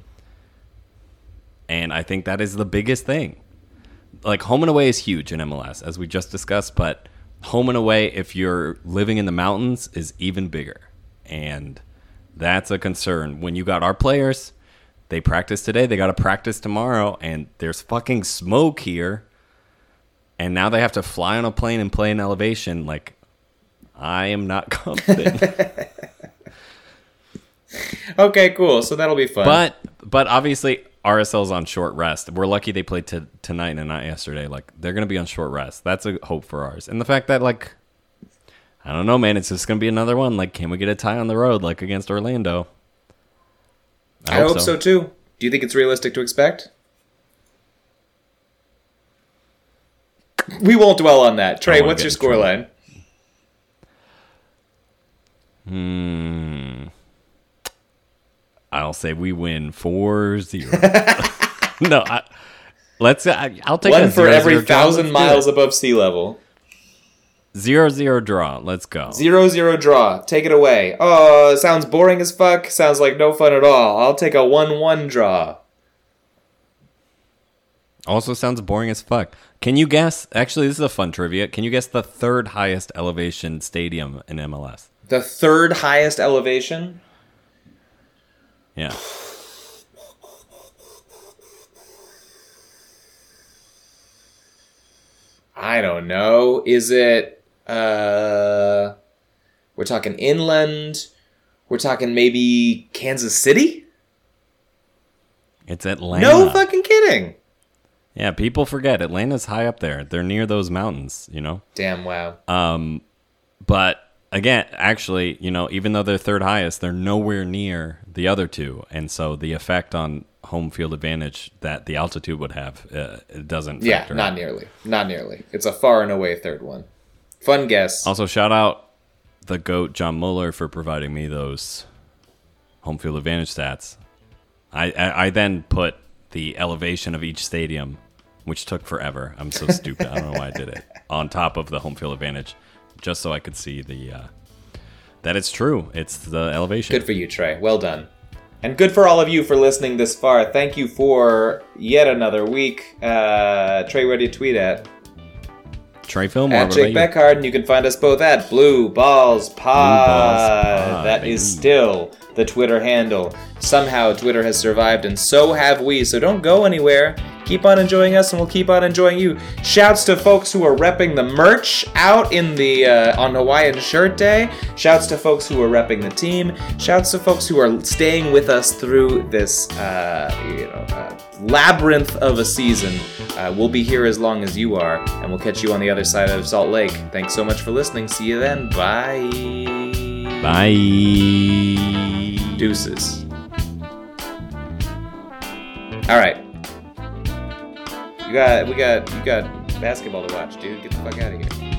And I think that is the biggest thing. Like, home and away is huge in MLS, as we just discussed, but home and away, if you're living in the mountains, is even bigger. And that's a concern. When you got our players, they practice today, they got to practice tomorrow, and there's fucking smoke here. And now they have to fly on a plane and play in elevation. Like, I am not confident. Okay, cool. So that'll be fun. But obviously, RSL's on short rest. We're lucky they played tonight and not yesterday. Like, they're going to be on short rest. That's a hope for ours. And the fact that, like, I don't know, man, it's just going to be another one. Like, can we get a tie on the road, like against Orlando? I hope so too. Do you think it's realistic to expect? We won't dwell on that. Trey, what's your scoreline? I'll say we win 4-0. No, I'll take one a for every 0-0 draw. 1,000 miles above sea level. 0-0 draw. Let's go. 0-0 draw. Take it away. Oh, it sounds boring as fuck. Sounds like no fun at all. I'll take a 1-1 draw. Also sounds boring as fuck. Can you guess? Actually, this is a fun trivia. Can you guess the third highest elevation stadium in MLS? The third highest elevation? Yeah. I don't know. Is it, we're talking inland? We're talking maybe Kansas City? It's Atlanta. No fucking kidding. Yeah, people forget. Atlanta's high up there. They're near those mountains, you know? Damn, wow. But again, actually, you know, even though they're third highest, they're nowhere near the other two. And so the effect on home field advantage that the altitude would have, it doesn't factor not in. nearly. Not nearly. It's a far and away third one. Fun guess. Also, shout out the GOAT, John Mueller, for providing me those home field advantage stats. I then put the elevation of each stadium, which took forever. I'm so stupid. I don't know why I did it. On top of the home field advantage, just so I could see that it's true. It's the elevation. Good for you, Trey. Well done. And good for all of you for listening this far. Thank you for yet another week. Trey, where do you tweet at? Trey Fillmore. At Jake Beckhard, and you can find us both at Blue Balls Pod. That baby. is still the Twitter handle. Somehow Twitter has survived, and so have we. So don't go anywhere. Keep on enjoying us, and we'll keep on enjoying you. Shouts to folks who are repping the merch out in the on Hawaiian Shirt Day. Shouts to folks who are repping the team. Shouts to folks who are staying with us through this labyrinth of a season. We'll be here as long as you are, and we'll catch you on the other side of Salt Lake. Thanks so much for listening. See you then. Bye. Bye. Deuces. All right. You got basketball to watch, dude. Get the fuck out of here.